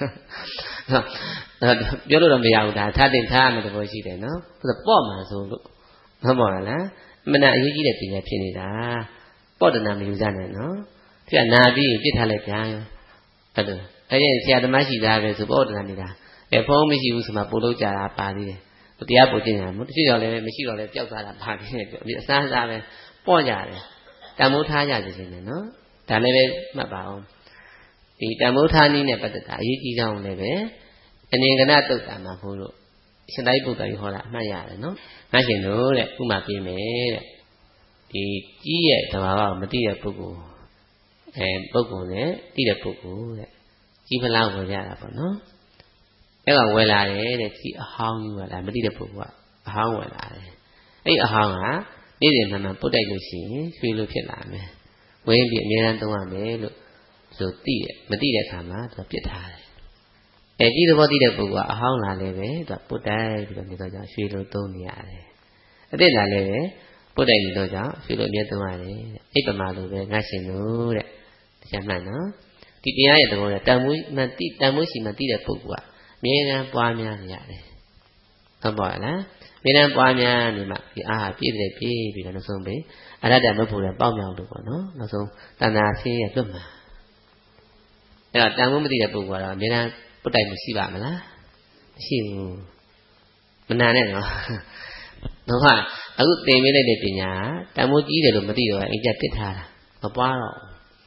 ပြောလို့တော့မရဘူးဒါထားတင်ထားရမယ်သဘောရှိတယ်နော်ဆိုတော့ပေါ့မှာဆိုလို့ဟုတ်ပါလားမနာအရေးကြီးတဲ့ပညာဖြစ်နေတာပေါ့တနာမယူကြနဲ့နော်သူကနာပြီးပြစ်ထားလိုက်ပြန်ရောအဲ့လိုအဲ့ဒီဆရာသမားရှိသားပဲဆိုပေါ့တနာနေတာဖုန်းမရှိဘူးဆိုမှပို့လို့ကြတာပါသေးတယ်တရားပို့ကျင်ရမို့တချို့ကြောင့်လည်းမရှိတော့လည်းပျောက်သွားတာပါသေးတယ်ဒီအစားစားပဲပေါ့ကြတယ်တန်မိုးထားကြစီခြင်းနဲ့နော်ဒါလည်းပဲမှတ်ပါအောင်ဒီတန်မိုးထားနည်းနဲ့ပတ်သက်တာအရေးကြီးကြောင်းလည်းပဲအနေကဏတုတ်တာမှာဖို့လို့ရှင်သာရိပုတ္တရာကြီးဟောတာအမှတ်ရတယ်နော်ငါရှင်တို့တဲ့ဥမာပေးမယ်တဲ့ဒီကြီးရဲ့သဘာဝကိုမသိတဲ့ပုဂ္ဂိုလ်ပုဂ္ဂိုလ်နဲ့သိတဲ့ပုဂ္ဂိုလ်တဲ့ကြီးဖလားဝယ်ကြတာပေါ့နော်အဲ့ကဝယ်လာတယ်တဲ့ကြီးအဟောင်းကြီးဝယ်လာမသိတဲ့ပုဂ္ဂိုလ်ကအဟောင်းဝယ်လာတယ်အဲ့အဟောင်းကနေ့စဉ်မှန်မှန်ပုတ်တိုက်လို့ရှိရင်ရွှေလိုဖြစ်လာမယ်ဝင်းပြီးအများအားသုံးရမယ်လို့ဆိုသိတယ်မသိတဲ့အခါမှာသူပြစ်ထားတယ်ကြီးသဘောသိတဲ့ပုဂ္ဂိုလ်ကအဟောင်းလာလည်းပဲသူပုတ်တိုက်ပြီးတော့နေတော့ကြောင့်ရွှေလိုသုံးနေရတယ်အတိတ်လာလည်းပုတ်တိုင်လို့ကြောင့်ရှုလို့အမြဲသုံးရတယ်အိပ်ပမာလိုပဲငါရှင်လို့တဲ့တရားမှန်နော်ဒီတရားရဲ့သဘောကတန်မိုးမှတိတန်မိုးရှိမှတိတဲ့ပုဂ္ဂိုလ်ကအမြဲတမ်းပွားများနေရတယ်ဟုတ်ပါလားအမြဲတမ်းပွားများနေမှဒီအားဟာပြည့်တယ်ပြည့်ပြီးတော့နောက်ဆုံးပဲအရတ္တမဖို့လည်းပေါက်မြောက်လို့ပေါ့နော်နောက်ဆုံးတဏှာဆင်းရဲလွတ်မှာအဲ့တော့တန်မိုးမသိတဲ့ပုဂ္ဂိုလ်ကတော့အမြဲတမ်းပုတ်တိုင်မရှိပါမလားမရှိဘူးမနာနဲ့နော်တော့ဟာအခုသင်ပေးလိုက်တဲ့ပညာတန်မိုးကြီးတယ်လို့မသိတော့အိမ်ကျတစ်ထားတာမပွားတော့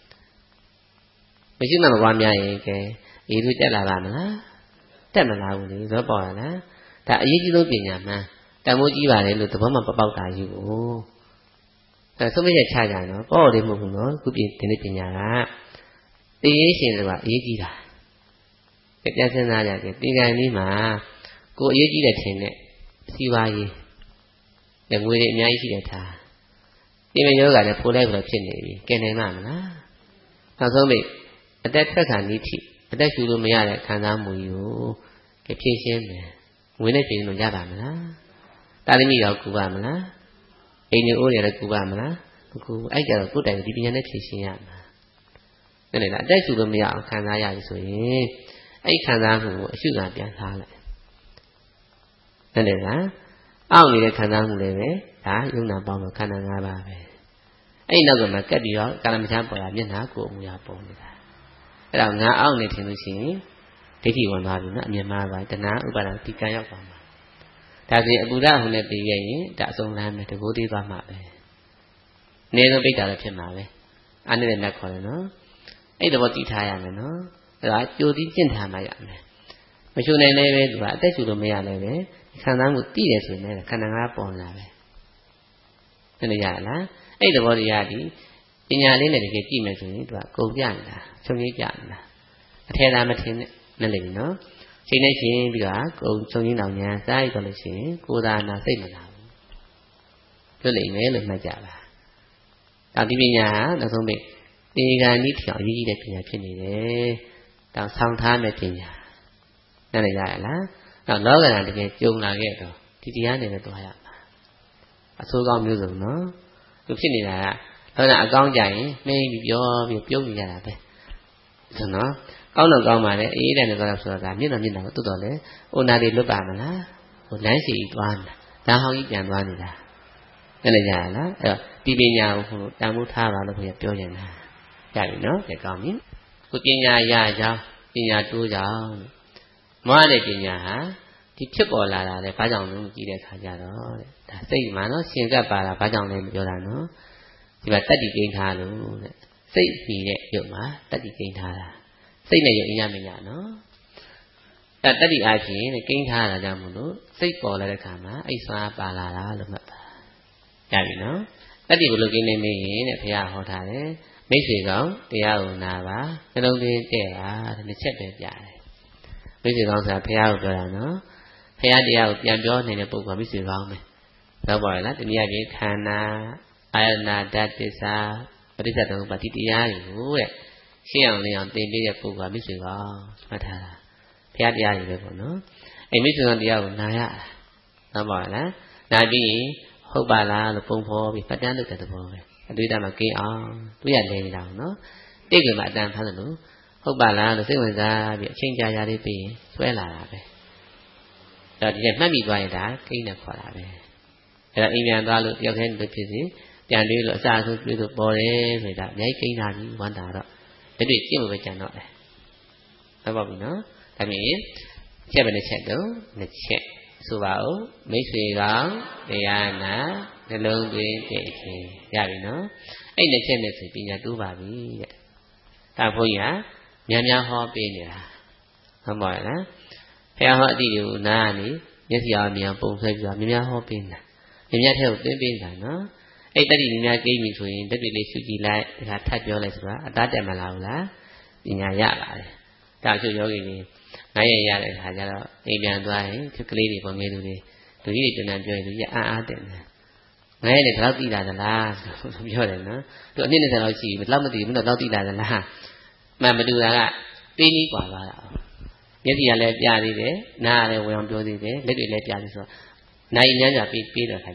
မရှိမှမပွားများရင်ကဲအေးသူတက်လာပါမလားတက်မလာဘူးလေဇောပေါ်ရလားဒါအရေးကြီးဆုံးပညာမှန်တန်မိုးကြီးပါလေလို့သဘောမှမပေါက်တာယူကိုအဲဆုံးမချက်ချကြနော်ပေါ့တယ်မဟုတ်ဘူးနော်ခုပြင်တဲ့ပညာကသိရေးရှင်ဆိုတာအရေးကြီးတာကြက်စဉ်းစားကြတယ်ဒီကံလေးမှာကိုအရေးကြီးတဲ့ထင်နဲ့စီပါရေးငွေတွေအများကြီးရှိတဲ့ထားဒီမယောဂလည်းဖိုးလိုက်ပြီးဖြစ်နေပြီကဲနိုင်မှာမလားနောက်ဆုံးပြီအသက်ထွက်ခါနီးထိအသက်ရှူလို့မရတဲ့ခံစားမှုကိုဖြည့်ရှင်းမယ်ငွေနဲ့ဖြည့်လို့ရပါမလားတာသမီတော့ကူပါမလားအိမ်ကြီးအိုးရတယ်ကူပါမလားမကူအဲ့ကြတော့ကိုယ်တိုင်ဒီပညာနဲ့ဖြည့်ရှင်းရမှာတဲ့လေလားအသက်ရှူလို့မရအောင်ခံစားရပြီဆိုရင်အဲ့ခံစားမှုကိုအရှုခံပြန်ထားလိုက်တဲ့လေလားအောင့်နေတဲ့ခံစားမှုတွေပဲဒါယုံနာပေါင်းလို့ခန္ဓာ၅ပါးပဲအဲ့နောက်ကမှကပ်ပြီးတော့ကာလမချမ်းပေါ်လာမျက်နှာကိုအမူအရာပေါ်နေတာအဲ့တော့ငါအောင့်နေထင်လို့ရှိရင်ဒိဋ္ဌိဝင်သွားပြီနော်အမြင်မှားပါတဏှာဥပါဒံဒီကံရောက်သွားမှာဒါဆိုရင်အပူဓာတ်ဟုနဲ့ပြီးရရင်ဒါအစုံလမ်းပဲတကိုးသေးသွားမှာပဲနေဆုံးပိတ်တာလည်းဖြစ်မှာပဲအားနေတဲ့နတ်ခေါ်တယ်နော်အဲ့တော့တည်ထားရမယ်နော်အဲ့ဒါကြိုပြီးကျင့်ထားမှရမယ်မရှုနိုင်လည်းပဲသူကအသက်ရှုလို့မရလည်းပဲခံစားမှုတည်တယ်ဆိုရင်ခန္ဓာငါးပေါ်လာပဲသိနေရလားအဲ့သဘောတရားဒီပညာလေးနဲ့တကယ်ကြည့်မယ်ဆိုရင်သူကကုန်ပြနေတာချုပ်ရင်းပြနေတာအထဲသာမထင်နဲ့လေနော်ချိန်နဲ့ချင်းပြီးတော့ကုန်ချုပ်ရင်းတော်ညာစားရတော့လို့ရှိရင်ကိုယ်သာနာစိတ်မလာဘူးလွတ်လိမ့်မယ်လို့မှတ်ကြပါဒါဒီပညာဟာနောက်ဆုံးပိဒီကံဤထအောင်ရည်ရည်တဲ့ပညာဖြစ်နေတယ်တောင်ဆောင်ထားတဲ့ပညာနားလည်ရလားနောက်လောကဓာတ်တကယ်ကြုံလာခဲ့တော့ဒီတရားနဲ့ပဲသွားရမှာအဆိုးကောင်းမျိုးစုံနော်သူဖြစ်နေတာကလောကအကောင်းကြရင်နှိမ့်ပြီးပြောပြီးပြုံးနေရတာပဲဆိုတော့ကောင်းတော့ကောင်းပါလေအေးတယ်လို့ဆိုတာမြင့်တော့မြင့်တာတိုးတော့လေအိုနာတွေလွတ်ပါမလားဟိုလမ်းစီသွားနေတာလမ်းဟောင်းကြီးပြန်သွားနေတာအဲ့ဒါကြရလားအဲ့တော့ဒီပညာကိုတန်ဖိုးထားပါလို့ခင်ဗျပြောနေတာကြပြီနော်ကြကောင်းပြီကိုပညာရကြောင်းပညာတိုးကြောင်းမွားတဲ့ပညာဟာဒီဖြစ်ပေါ်လာတာလေဘာကြောင့်လဲကြည့်တဲ့အခါကျတော့တဲ့ဒါစိတ်မှာနော်ရှင်ကပ်ပါတာဘာကြောင့်လဲပြောတာနော်ဒီမှာတတ္တိကိန်းထားလို့တဲ့စိတ်ပြီးတဲ့ရုပ်မှာတတ္တိကိန်းထားတာစိတ်နဲ့ရုပ်အရင်မရနော်အဲတတ္တိအားဖြင့်ကိန်းထားတာကြောင့်မို့လို့စိတ်ပေါ်လာတဲ့အခါမှာအိစွာပါလာတာလို့မှတ်ပါရပြီနော်တတ္တိကိုလုကိန်းနေမင်းရင်တဲ့ဘုရားဟောထားတယ်မိတ်ဆွေကောင်တရားကိုနာပါနှလုံးသွင်းတဲ့ပါတဲ့တစ်ချက်ပဲပြတယ်မိတ်ဆွေကောင်ဆိုတာဘုရားကိုပြောတာနော်ဘုရားတရားကိုပြန်ပြောနေတဲ့ပုဂ္ဂိုလ်မိတ်ဆွေကောင်းပဲတော့ပါလားတနည်းအားဖြင့်ခန္ဓာအာယနာဓာတ်သစ္စာပရိစ္ဆေသမုပ္ပါဒိတရားတွေကိုတဲ့ရှင်းအောင်လင်းအောင်သင်ပေးတဲ့ပုဂ္ဂိုလ်မိတ်ဆွေကောင်းမှတ်ထားတာဘုရားတရားတွေပဲပေါ့နော်အဲ့မိတ်ဆွေကောင်းတရားကိုနာရတာတော့ပါလားနာပြီးဟုတ်ပါလားလို့ပုံဖော်ပြီးပတ်တန်းလုပ်တဲ့သဘောပဲအတွေ့အကြုံမှာကိန်းအောင်သူရလဲနေတာနော်တိတ်ကမှာအတန်ဖမ်းတယ်လို့ဟုတ်ပါလားလို့စိတ်ဝင်စားပြီးအချိန်ကြာရလေးပြီးရင်ဆွဲလာတာပဲအဲ့တော့ဒီကမှတ်မိသွားရင်ဒါကိန်းနဲ့ခေါ်တာပဲအဲ့တော့အိမ်ပြန်သွားလို့တယောက်တည်းလို့ဖြစ်စီပြန်တွေးလို့အစားအဆုံးတွေးလို့ပေါ်တယ်ဆိုတာအများကြီးကိန်းတာကြီးဝမ်းတာတော့ဒီတွေ့ကျင့်ဖို့ပဲကြံတော့တယ်ဟုတ်ပါပြီနော်ဒါမြင်ချက်ပဲတစ်ချက်တော့နှစ်ချက်ဆိုပါဦးမိတ်ဆွေကောင်တရားနာနှလုံးသွင်းတဲ့ခြင်းရပြီနော်အဲ့နှစ်ချက်နဲ့ဆိုပညာတိုးပါပြီတဲ့ဒါဘုန်းကြီးဟာများများဟောပေးနေတာဟုတ်ပါရဲ့လားဘုရားဟောအတိတွေကိုနားကနေမျက်စိအောင်မြင်ပုံဆွဲပြီးတော့များများဟောပေးနေတာများများထဲကိုသွင်းပေးနေတာနော်အဲ့တတိများများကိန်းပြီဆိုရင်တတိလေးရှုကြည့်လိုက်ဒါထပ်ပြောလိုက်ဆိုတာအသားတက်မလာဘူးလားပညာရလာတယ်ဒါအချို့ယောဂီတွေငါရရတဲ့အခါကျတော့အိမ်ပြန်သွားရင်သူကလေးတွေပေါ်ငယ်သူတွေလူကြီးတွေတန်းပြောရင်သူကြီးအားတက်တယ်ငါရတဲ့ဘယ်လောက်သိလာသလားဆိုပြောတယ်နော်သူအနည်း20လောက်ရှိပြီဘယ်လောက်မသိဘူးတော့လောက်သိလာသလားမှမတူတာကသေးကြီးกว่าသွားတာမျက်စိကလည်းပြသေးတယ်နားကလည်းဝင်အောင်ပြောသေးတယ်လက်တွေလည်းပြသေးဆိုတော့နိုင်ညံ့ကြပြီးတဲ့အခါကျတော့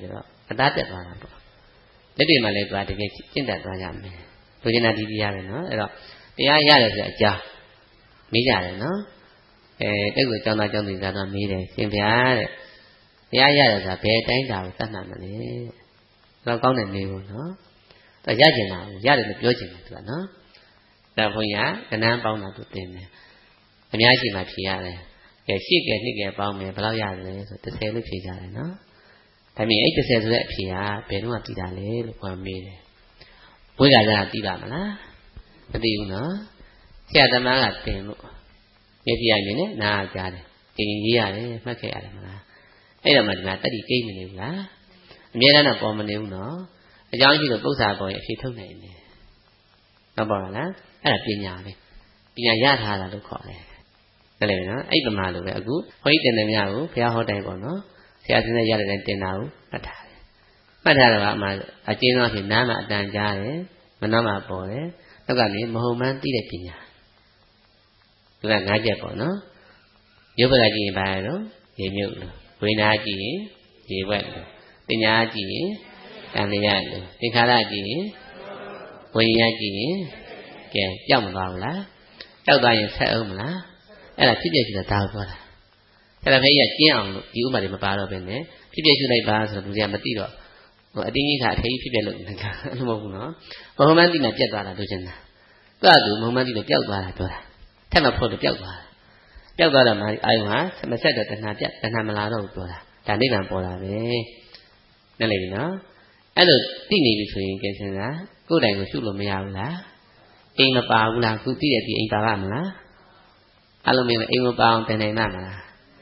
အသားတက်သွားတာပေါ့လက်တွေမှာလည်းသွားတကယ်ကျင့်တတ်သွားကြမယ်ဘုရားနာဒီတရားပဲနော်အဲ့တော့တရားရတယ်ဆိုအကြောင်းမေးကြတယ်နော်တိတ်ကိုကျောင်းသားကျောင်းသူသားတော့မေးတယ်ရှင်ဗျာတဲ့တရားရတယ်ဆိုတာဘယ်တိုင်းတာကိုသတ်မှတ်မလဲတော့ကောင်းတယ်မေးဖို့နော်တော့ရကျင်တာရတယ်လို့ပြောချင်တယ်သူကနော်ဒါဘုရားကဏ္ဍပေါင်းတာသူတင်တယ်အများကြီးမှဖြေရတယ်ကဲရှစ်ကဲနှစ်ကဲပေါင်းမယ်ဘယ်လောက်ရတယ်လဲဆို30လို့ဖြေကြတယ်နော်ဒါမြင်အဲ့30ဆိုတဲ့အဖြေကဘယ်တော့မှတည်တာလဲလို့ခေါ်မေးတယ်ဝိက္ခာကတည်ပါမလားမတည်ဘူးနော်ဆရာသမားကတင်လို့မျက်စိရမြင်နဲ့နားကြားတယ်တင်ကြီးရတယ်မှတ်ခဲ့ရတယ်မလားအဲ့တော့မှဒီမှာတတိကိမ့်မနေဘူးလားအမြဲတမ်းတော့ပေါ်မနေဘူးနော်အကြောင်းရှိလို့ပု္ပ္ပာပေါ်ရင်အဖြေထုတ်နိုင်တယ်ဟုတ်ပါလားအဲ့ဒါပညာပဲပညာရထားတာလို့ခေါ်တယ်ဒါလည်းနော်အဲ့ဒီမှာလို့ပဲအခုခွန်ကြီးတင်တယ်များကိုဘုရားဟောတိုင်းပေါ့နော်ဆရာသင်တဲ့ရတဲ့တင်တာကိုမှတ်ထားတယ်မှတ်ထားတော့မှအကျဉ်းဆုံးအဖြစ်နားမှာအတန်ကြားတယ်မနှောမှာပေါ်တယ်နောက်ကနေမဟုတ်မှန်းသိတဲ့ပညာဒီက၅ချက်ပေါ့နော်ရုပ်ပကကြည့်ရင်ဘာလဲတော့ရေမြုပ်လို့ဝိညာဉ်ကြည့်ရင်ရေဝက်လို့ပညာကြည့်ရင်တန်လျက်လို့သင်္ခါရကြည့်ရင်ဝိညာဉ်ကြည့်ရင်ကဲကြောက်မသွားဘူးလားကြောက်သွားရင်ဆက်အောင်မလားအဲ့ဒါဖြစ်ပြရှိတာဒါကိုပြောတာအဲ့ဒါဖေးကြီးကကျင်းအောင်လို့ဒီဥပမာတွေမပါတော့ဘဲနဲ့ဖြစ်ပြရှိလိုက်ပါဆိုတော့လူတွေကမသိတော့အတင်းကြီးကအထေကြီးဖြစ်ပြလို့နေတာအဲ့လိုမဟုတ်ဘူးနော်မဟုတ်မှန်းသိမှပြတ်သွားတာတို့ချင်တာသူ့အတူမဟုတ်မှန်းသိလို့ပျောက်သွားတာပြောတာထက်မဖို့လို့ပျောက်သွားတာပျောက်သွားတော့မှအာယုံဟာမဆက်တော့တဏှာပြတ်တဏှာမလာတော့ဘူးပြောတာဒါနိဗ္ဗာန်ပေါ်တာပဲနဲ့လေနော်အဲ့လိုသိနေပြီဆိုရင်ကျင်စင်တာကိုယ်တိုင်ကိုရှုလို့မရဘူးလားအိမ်မပါဘူးလားခုသိရပြီအိမ်ပါပါမလားအဲ့လိုမျိုးအိမ်မပါအောင်တင်နိုင်မှာမလား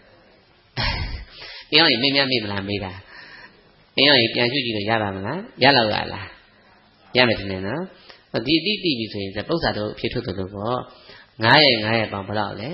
ပြောရင်မင်းများမေ့မလားမေးတာပြောရင်ပြန်ရှုကြည့်လို့ရပါမလားရလောက်ရလားရမယ်တင်နော်ဒီသိပြီဆိုရင်ပု္ပ္ပာတို့ဖြစ်ထုတ်တယ်လို့ပေါ့900ပေါင်းဘယ်လောက်လဲ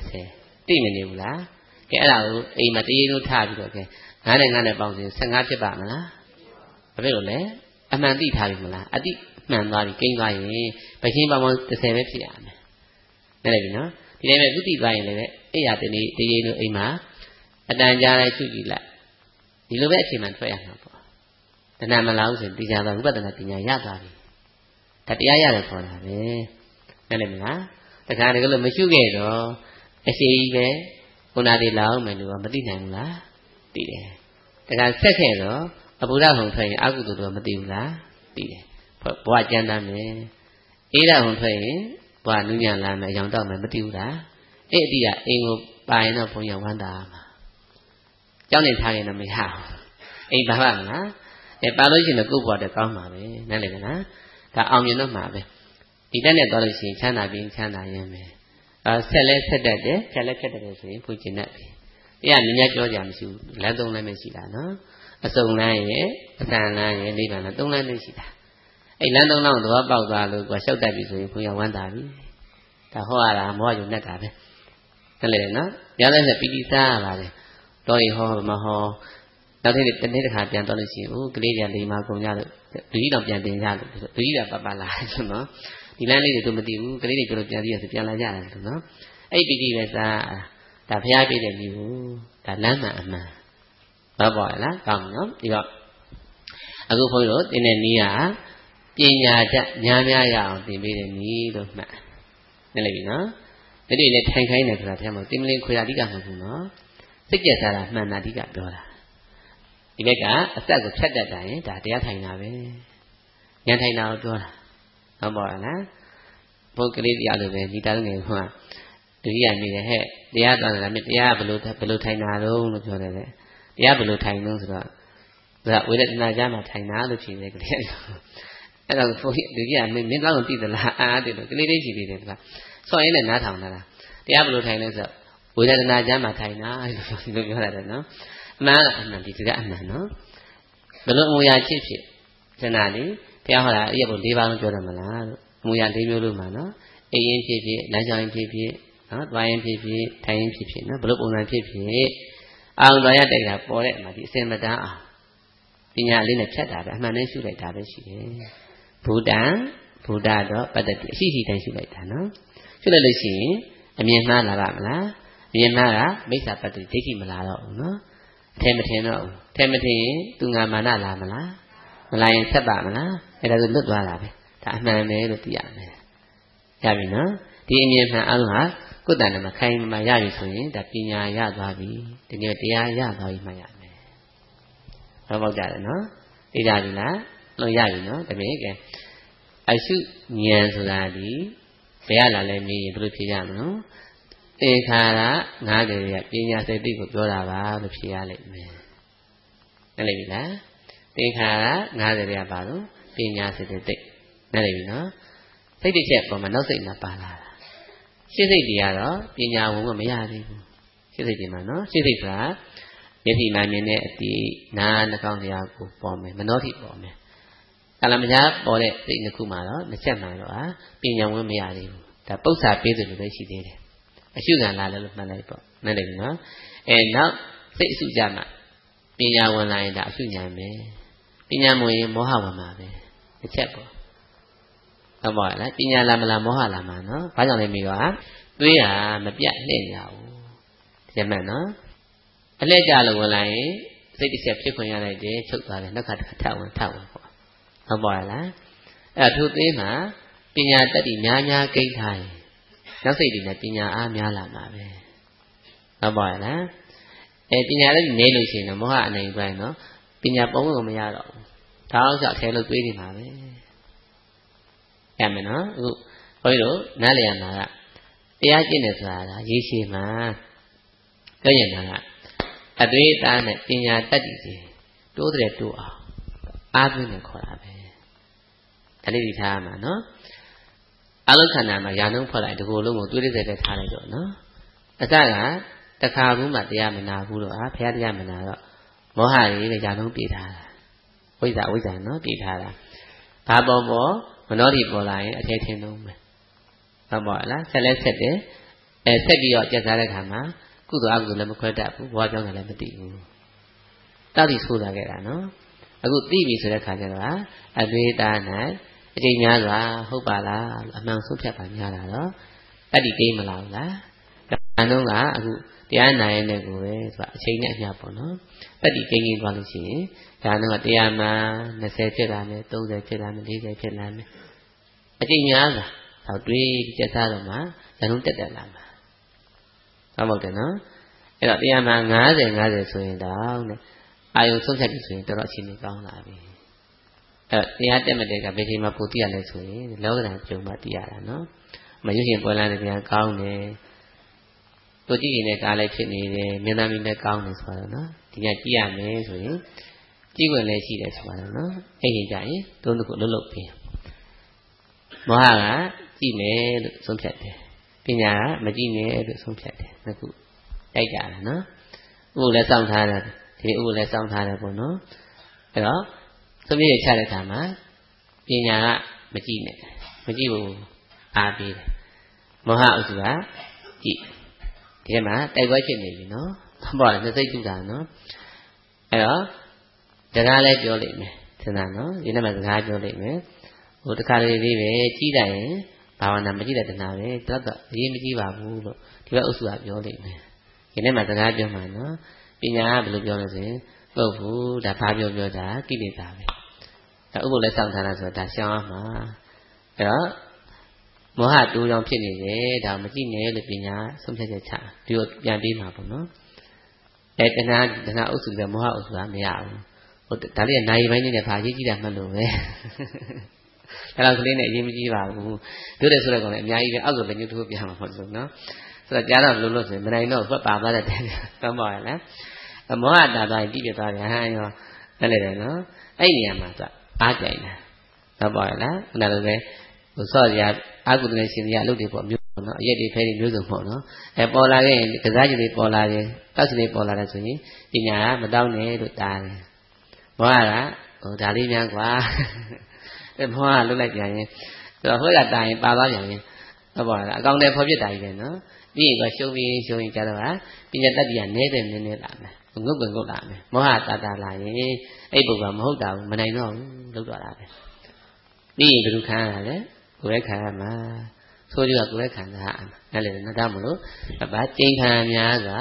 30သိမနေဘူးလားကဲအဲ့ဒါကိုအိမ်မှာတရေလို့ထားပြီးတော့ကဲ9နဲ့ပေါင်းရင်15ဖြစ်ပါမလားဘာဖြစ်လို့လဲအမှန်သိထားပြီမလားအတိမှန်သွားပြီကိန်းသွားရင်ပချင်းပေါင်း30ပဲဖြစ်ရမယ်နားလည်ပြီနော်ဒီတိုင်းပဲသူသိသွားရင်လည်းအဲ့ရတနေ့တရေလို့အိမ်မှာအတန်ကြားလိုက်ရှုကြည့်လိုက်ဒီလိုပဲအချိန်မှထွက်ရမှာပေါ့တဏှာမလာဘူးဆိုရင်တရားတော်ဝိပဿနာပညာရသွားပြီဒါတရားရတယ်ခေါ်တာပဲနားလည်မလားတခါတကယ်လို့မရှုခဲ့တော့အရှိကြီးပဲခုနလေးလာအောင်မယ်လို့မသိနိုင်ဘူးလားသိတယ်တခါဆက်ခဲ့တော့အဘုဒ္ဓဟုံထွက်ရင်အကုသိုလ်တော့မသိဘူးလားသိတယ်ဘဝကျမ်းတမ်းမယ်အေးရဟုံထွက်ရင်ဘဝနုညံ့လာမယ်အကြောင်းတော့မယ်မသိဘူးလားအဲ့အတိကအိမ်ကိုပါရင်တော့ဘုံရဝမ်းသာမှာကြောင်းနေထားရင်တော့မရဘူးအိမ်ပါပါမလားပါလို့ရှိရင်တော့ကိုယ့်ဘဝတည်းကောင်းမှာပဲနားလည်မလားဒါအောင်မြင်တော့မှာပဲဒီတက်နဲ့သွားလို့ရှိရင်ချမ်းသာပြီးချမ်းသာရင်ပဲဆက်လဲဆက်တတ်တယ်ဖြတ်လဲဖြတ်တတ်တယ်ဆိုရင်ဖွင့်ကျင်တတ်ပြီတရားမြင်များပြောကြမရှိဘူးလမ်းသုံးလမ်းပဲရှိတာနော်အစုံလမ်းရဲ့အတန်လမ်းရဲ့နိဗ္ဗာန်လမ်းသုံးလမ်းပဲရှိတာအဲ့လမ်းသုံးလမ်းကိုသဘောပေါက်သွားလို့ကိုယ်လျှောက်တတ်ပြီဆိုရင်ဖွင့်ရဝမ်းသာပြီဒါဟောရတာမောဟယုံနဲ့တာပဲဟုတ်လေနော်ညာလည်းဆိုပီတိစားရပါလေတော်ရင်ဟောမဟောနောက်တစ်နေ့တစ်ခါပြန်တော့လို့ရှိရင်ကလေးတွေလိမ္မာကုန်ကြလို့လူကြီးတော့ပြန်တင်ကြလို့လူကြီးကပလာဆိုနော်ဒီလမ်းလေးတွေသူမသိဘူးကလေးတွေပြောလို့ပြန်ပြီးရဆိုပြန်လာကြတယ်လို့နော်အဲ့ဒီပီတိပဲစားဒါဖျားပြတဲ့မျိုးဒါလမ်းမှန်အမှန်ဘာပေါ်ရလားကောင်းနော်ဒီတော့အခုဘုန်းကြီးတို့သင်တဲ့နည်းကပညာချက်များများရအောင်သင်ပေးတဲ့နည်းလို့မှတ်နေလိမ့်ပြီနော်ဒီလိုနဲ့ထိုင်ခိုင်းတယ်ဆိုတာထဲမှာတင်မလင်းခွေတာအဓိကမဟုတ်ဘူးနော်စိတ်ကြက်စားတာမှန်တာအဓိကပြောတာဒီဘက်ကအသက်ကိုဖြတ်တတ်တာရင်ဒါတရားထိုင်တာပဲဉာဏ်ထိုင်တာကိုပြောတာဟုတ်ပါလားဘုတ်ကလေးတရားလိုပဲဒီတားငယ်ကဒုတိယနေတယ်ဟဲ့တရားသွားတာမြတ်တရားဘယ်လိုထိုင်တာတော့လို့ပြောတယ်လေတရားဘယ်လိုထိုင်လို့ဆိုတော့ဒါဝိရဒနာကြမှာထိုင်တာလို့ဖြေတယ်ကလေးအဲ့တော့ဘုန်းကြီးဒုတိယမင်းတော့သိသလားအားတယ်လို့ကလေးလေးရှိသေးတယ်ကဆော့ရင်းနဲ့နားထောင်တာလားတရားဘယ်လိုထိုင်လဲဆိုတော့ဝိရဒနာကြမှာထိုင်တာလို့ပြောရတယ်နော်အမှန်ကအမှန်ဒီကအမှန်နော်ဘယ်လိုအမူအရာဖြစ်ဖြစ်ဇနာလေးဘုရားဟောတာအရက်ဘုံ၄ပါးလုံးပြောတယ်မလားလို့အမူအရာ၄မျိုးလို့မှာနော်အိမ်ရင်ဖြစ်ဖြစ်လမ်းကြောင်းရင်ဖြစ်ဖြစ်နော်သွားရင်ဖြစ်ဖြစ်ထိုင်ရင်ဖြစ်ဖြစ်နော်ဘယ်လိုပုံစံဖြစ်ဖြစ်အောင်သွားရတဲ့ကပေါ်တဲ့မှာဒီအစင်မတန်းအောင်ပညာလေးနဲ့ဖြတ်တာပဲအမှန်နဲ့ရှုလိုက်တာပဲရှိတယ်ဘုဒ္ဓတော့ပတ္တိအရှိရှိတိုင်းရှုလိုက်တာနော်ရှုလိုက်လို့ရှိရင်အမြင်မှားလာပါမလားအမြင်မှားကမိစ္ဆာပတ္တိဒိဋ္ဌိမလာတော့ဘူးနော်ထဲမထင်တော့ထဲမထင်သူငါမာနလာမလားမလာရင်ဆက်ပါမလားအဲ့ဒါဆိုလွတ်သွားတာပဲဒါအမှန်ပဲလို့သိရမယ်ရပြီနော်ဒီအမြင်မှန်အောင်ဟာကိုယ်တဏ္ဍမှာခိုင်မှရပြီဆိုရင်ဒါပညာရသွားပြီဒီနေ့တရားရသွားပြီမှရမယ်ဟုတ်ပေါက်ကြတယ်နော်သိကြပြီလားလုံးရပြီနော်ဒါပေမဲ့ကဲအရှုဉာဏ်ဆိုတာဒီဘယ်ရလာလဲမေးရင်ဘယ်လိုဖြေရမလို့သင်္ခါရ90ရဲ့ပညာစိတ်ကိုပြောတာပါလို့ဖြေရလိမ့်မယ်နားလည်ပြီလားသင်္ခါရ90ရဲ့ပါလို့ပညာစိတ်နားလည်ပြီနော်စိတ်တစ်ချက်ပေါ်မှာနောက်စိတ်နဲ့ပါလာတာရှင်းစိတ်တွေကတော့ပညာဝင်မရသေးဘူးရှင်းစိတ်တွေမှာနော်ရှင်းစိတ်ဆိုတာမျက်စိမှမြင်တဲ့အတိနားနှာခေါင်းတရားကိုပေါ်မယ်မနှောထိပေါ်မယ်ကာလမညာပေါ်တဲ့စိတ်နှစ်ခုမှာတော့မချက်မှန်တော့ပညာဝင်မရသေးဘူးဒါပု္ပ္ပာပေးသူလိုပဲရှိသေးတယ်အရှုခံလာလည်းလို့မှတ်လိုက်ပေါ့နားလည်ပြီနော်နောက်စိတ်အစုကြမှာပညာဝင်လာရင်ဒါအရှုဉာဏ်ပဲပညာမဝင်ရင်မောဟဝင်မှာပဲတစ်ချက်ပေါ့ဟုတ်ပါလားပညာလာမလားမောဟလာမှာနော်ဘာကြောင့်လဲမေးတော့သွေးဟာမပြတ်လှည့်နေရဘူးဒီမှန်နော်အလှည့်ကြလို့ဝင်လာရင်စိတ်တစ်ချက်ဖြစ်ခွင့်ရလိုက်တယ်ချုပ်သွားတယ်နောက်ခါတစ်ခါထပ်ဝင်ပေါ့ဟုတ်ပါလားအဲ့ဒါထိုသွေးမှာပညာတတ်တည်များများကိန်းထားရင်နောက်စိတ်တွေနဲ့ပညာအားများလာမှာပဲဟုတ်ပါလားပညာလည်းနေလို့ရှိရင်တော့မောဟအနိုင်ပိုင်းနော်ပညာပုံလို့မရတော့ဘူးဒါအောင်ဆိုအထဲလို့တွေးနေမှာပဲရမယ်နော်အခုဘုန်းကြီးတို့နားလည်ရမှာကတရားကျင့်တယ်ဆိုတာရေရှည်မှာပြောရင်ကအသွေးအသားနဲ့ပညာတတ်တည်စီတိုးတဲ့တိုးအောင်အားသွင်းနေခေါ်တာပဲဒါလေးဒီထားရမှာနော်အလုံးခန္ဓာမှာယာနှုံးဖွဲ့လိုက်ဒီကိုယ်လုံးကိုသွေးရတဲ့ထားလိုက်တော့နော်အစကတခါဘူးမှတရားမနာဘူးတော့ဘုရားတရားမနာတော့မောဟကြီးနဲ့ယာနှုံးပြေးထားတာဝိဇ္ဇာနော်ပြေးထားတာဘာပေါ်မနောတိပေါ်လာရင်အထဲထင်းလုံးပဲဟုတ်ပါလားဆက်လက်ဆက်တယ်ဆက်ပြီးတော့ကြက်စားတဲ့ခါမှာကုသိုလ်အကုသိုလ်လည်းမခွဲတတ်ဘူးဘဝကြောင်းကလည်းမသိဘူးတောက်တိဆိုးလာခဲ့တာနော်အခုသိပြီဆိုတဲ့ခါကျတော့အသွေးသား၌အချိန်များစွာဟုတ်ပါလားအမှန်ဆုံးဖြတ်ပါများလာတော့တတိကိမလာဘူးလားဒါတော့ကအခုတရားနာရင်လည်းကိုပဲဆိုတာအချိန်နဲ့အမျှပေါ့နော်တတိကိန်းသွားလို့ရှိရင်ဒါတော့တရားမှ20ဖြစ်လာမယ်30ဖြစ်လာမယ်40ဖြစ်လာမယ်အချိန်များစွာတော့တွေးကြက်စားတော့မှဇလုံးတက်လာမှာဟုတ်တယ်နော်အဲ့တော့တရားမှ50ဆိုရင်တော့အာယုဆုံးဖြတ်ပြီဆိုရင်တော်တော်အချိန်ကြီးကောင်းလာပြီတရားတက်မတက်ကဘယ်ချိန်မှပိုသိရလဲဆိုရင်လောကဓာတ်ကြုံမှသိရတာနော်မရွှေရှင်ပွဲလန်းတဲ့ပြန်ကောင်းတယ်ကိုကြည့်ရင်လည်းကားလည်းဖြစ်နေတယ်မျက်နှာမြင်လည်းကောင်းတယ်ဆိုတော့နော်ဒီကကြည့်ရမယ်ဆိုရင်ကြည့်ွယ်လည်းရှိတယ်ဆိုတော့နော်အဲ့ဒီကြရင်သုံးခုလုံးပြီးမောဟကကြည့်မယ်လို့ဆုံးဖြတ်တယ်ပညာကမကြည့်နဲ့လို့ဆုံးဖြတ်တယ်နှစ်ခုတိုက်ကြတာနော်ဥပ္ပလည်းစောင့်ထားတယ်ဒီဥပ္ပလည်းစောင့်ထားတယ်ပေါ့နော်အဲ့တော့သမီးရချတဲ့ခါမှာပညာကမကြည့်နဲ့မကြည့်ဘူးအားပေးတယ်မောဟအုပ်စုကကြည့်ဒီမှာတိုက်ပွဲဖြစ်နေပြီနော်ပေါ့နှစ်စိတ်တူတာနော်အဲ့တော့စကားလည်းပြောလိမ့်မယ်သင်္သာနော်ဒီနေ့မှာစကားပြောလိမ့်မယ်ဟိုတခါလေးလေးပဲကြီးလိုက်ရင်ဘာဝနာမကြည့်တဲ့တဏှာပဲတော့အရေးမကြည့်ပါဘူးလို့ဒီဘက်အုပ်စုကပြောလိမ့်မယ်ဒီနေ့မှာစကားပြောမှာနော်ပညာကဘယ်လိုပြောလဲဆိုရင်ပုတ်ဘူးဒါဘာပြောတာကိလေသာပဲဒါဥပ္ပလည်းစောင့်ထားတာဆိုတာဒါရှောင်းအောင်မှာအဲ့တော့မောဟတူကြောင့်ဖြစ်နေတယ်ဒါမကြည့်နဲ့လို့ပညာဆုံးဖြတ်ချက်ချဒီကိုပြန်ပြီးမှာပေါ့နော်တဏှာအုပ်စုကမောဟအုပ်စုကမရဘူးဟိုဒါလေးကနိုင်ပိုင်းနဲ့ဘာရေးကြည့်တာမှတ်လို့ပဲအဲ့တော့ကလေးနဲ့အရင်မကြည့်ပါဘူးတို့တယ်ဆိုတော့ကောင်လည်းအများကြီးပဲအောက်ဆိုလည်းညှို့ထိုးပြမှာမဟုတ်ဘူးနော်ဆိုတော့ကြားတော့လို့ဆိုရင်မနိုင်တော့ဖွက်ပါသွားတဲ့တဲ့သမ်းပါရလားမောဟတာသွားရင်ပြည့်ပြသွားပြန်ဟန်ရောအဲ့လေတယ်နော်အဲ့ဒီနေရာမှာသူအားကြိုင်တာသမ်းပါရလားခုနလိုပဲဟိုဆော့ရအာကုသနဲ့ရှင်ရအလုပ်တွေပေါ့မျိုးနော်အရက်တွေဖဲတွေမျိုးစုံပေါ့နော်ပေါ်လာခဲ့ရင်ကစားကြည့်တွေပေါ်လာတယ်တောက်စတွေပေါ်လာတယ်ဆိုရင်ပညာကမတောင်းနဲ့လို့တားတယ်မောဟကဟိုဒါလေးများกว่าမောဟလွတ်လိုက်ပြန်ရင်ဆိုတော့ဟိုကတာရင်ပါသွားပြန်ရင်ဟုတ်ပါလားအကောင်တွေဖော်ပြတာကြီးပဲနော်ပြီးရင်ကရှုံးပြီးကြတော့ပညာတတ်တရားနဲတယ်နည်းနည်းလာမယ်ငုတ်ကွယ်လာမယ်မောဟတာလာရင်အဲ့ပုဂ္ဂိုလ်မဟုတ်တာဘူးမနိုင်တော့ဘူးလုပ်တော့တာပဲပြီးရင်ဘယ်လိုခံရလဲကိုယ်ရဲ့ခံရမှာဆိုကြကကိုယ်ရဲ့ခံစားရမှာအဲ့လေဒါမှမလို့ဘာကျိန်ခံများစွာ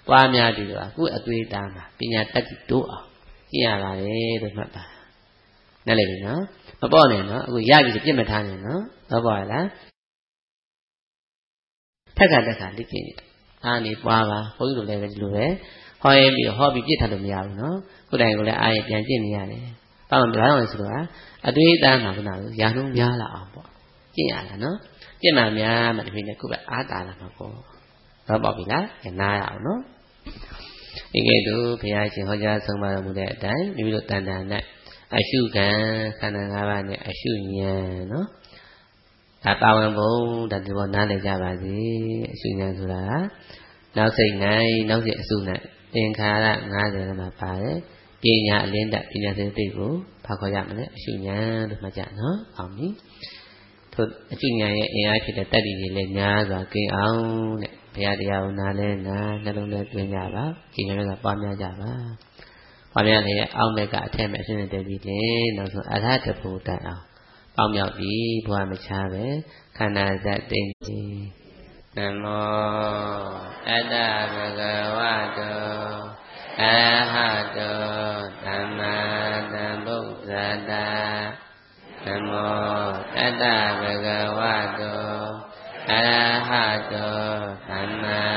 ပွားများပြီးတော့အခုအသွေးသားမှာပညာတတ်တိုးအောင်ကျင့်ရပါတယ်လို့မှတ်ပါနားလည်ပြီနော်မပေါ့နဲ့နော်အခုရပြီပြစ်မထားနဲ့နော်တော့ပေါ့လားထက်ကတက်ခါလေ့ကျင့်နေအားနေပွားပါဘုန်းကြီးတို့လည်းပဲဒီလိုပဲဟောရဲပြီးဟောပြီးပြစ်ထားလို့မရဘူးနော်ကိုယ်တိုင်ကိုလည်းအားရပြန်ကျင့်နေရတယ်ဘာမှမပြောရဆိုတော့အသွေးသားမှာကရာနှုန်းများလာအောင်ပေါ့ကျင့်ရတာနော်ကျင့်မှများမှတဖြည်းနဲ့ခုပဲအားတာလာမှာပေါ့တော့ပေါ့ပြီလားနားရအောင်နော်ဒီကဲ့သို့ဘုရားရှင်ဟောကြားဆုံးမတော်မူတဲ့အတိုင်းမိမိတို့တဏ္ဍာနဲ့အရှုခံခန္ဓာ၅ပါးနဲ့အရှုဉာဏ်နော်ဒါပါဝင်ဖို့ဒါဒီဘောနားလည်ကြပါစေအရှုဉာဏ်ဆိုတာနောက်စိတ်နိုင်နောက်စိတ်အစုနိုင်သင်္ခါရ50မှာပါတယ်ပညာအလင်းတက်ပညာစိတ်ကိုဖတ်ခေါ်ရမလဲအရှုဉာဏ်လို့မှတ်ကြနော်အောင်ပြီထို့အရှုဉာဏ်ရဲ့အင်အားဖြစ်တဲ့တတ္တိတွေလည်းများစွာကိန်းအောင်တဲ့ဘုရားတရားကိုနားလဲနားနှလုံးထဲသွင်းကြပါဒီကနေ့ကပွားများကြပါပွားများလေအောက်မဲ့ကအထက်မဲ့အရှင်းတဲ့ပြီးလေနောက်ဆုံးအရဟတဘုဒ္ဓအောင်ပေါင်းမြောက်ပြီးဘဝမချပဲခန္ဓာဇတ်တိန်ကြီးနမောတတ္တဗုဒ္ဓဝါတောအရဟတောသမ္မာသမ္ဗုဒ္ဓတ္တနမောတတ္တဗုဒ္ဓဝါတောအရဟတောသမ္မာ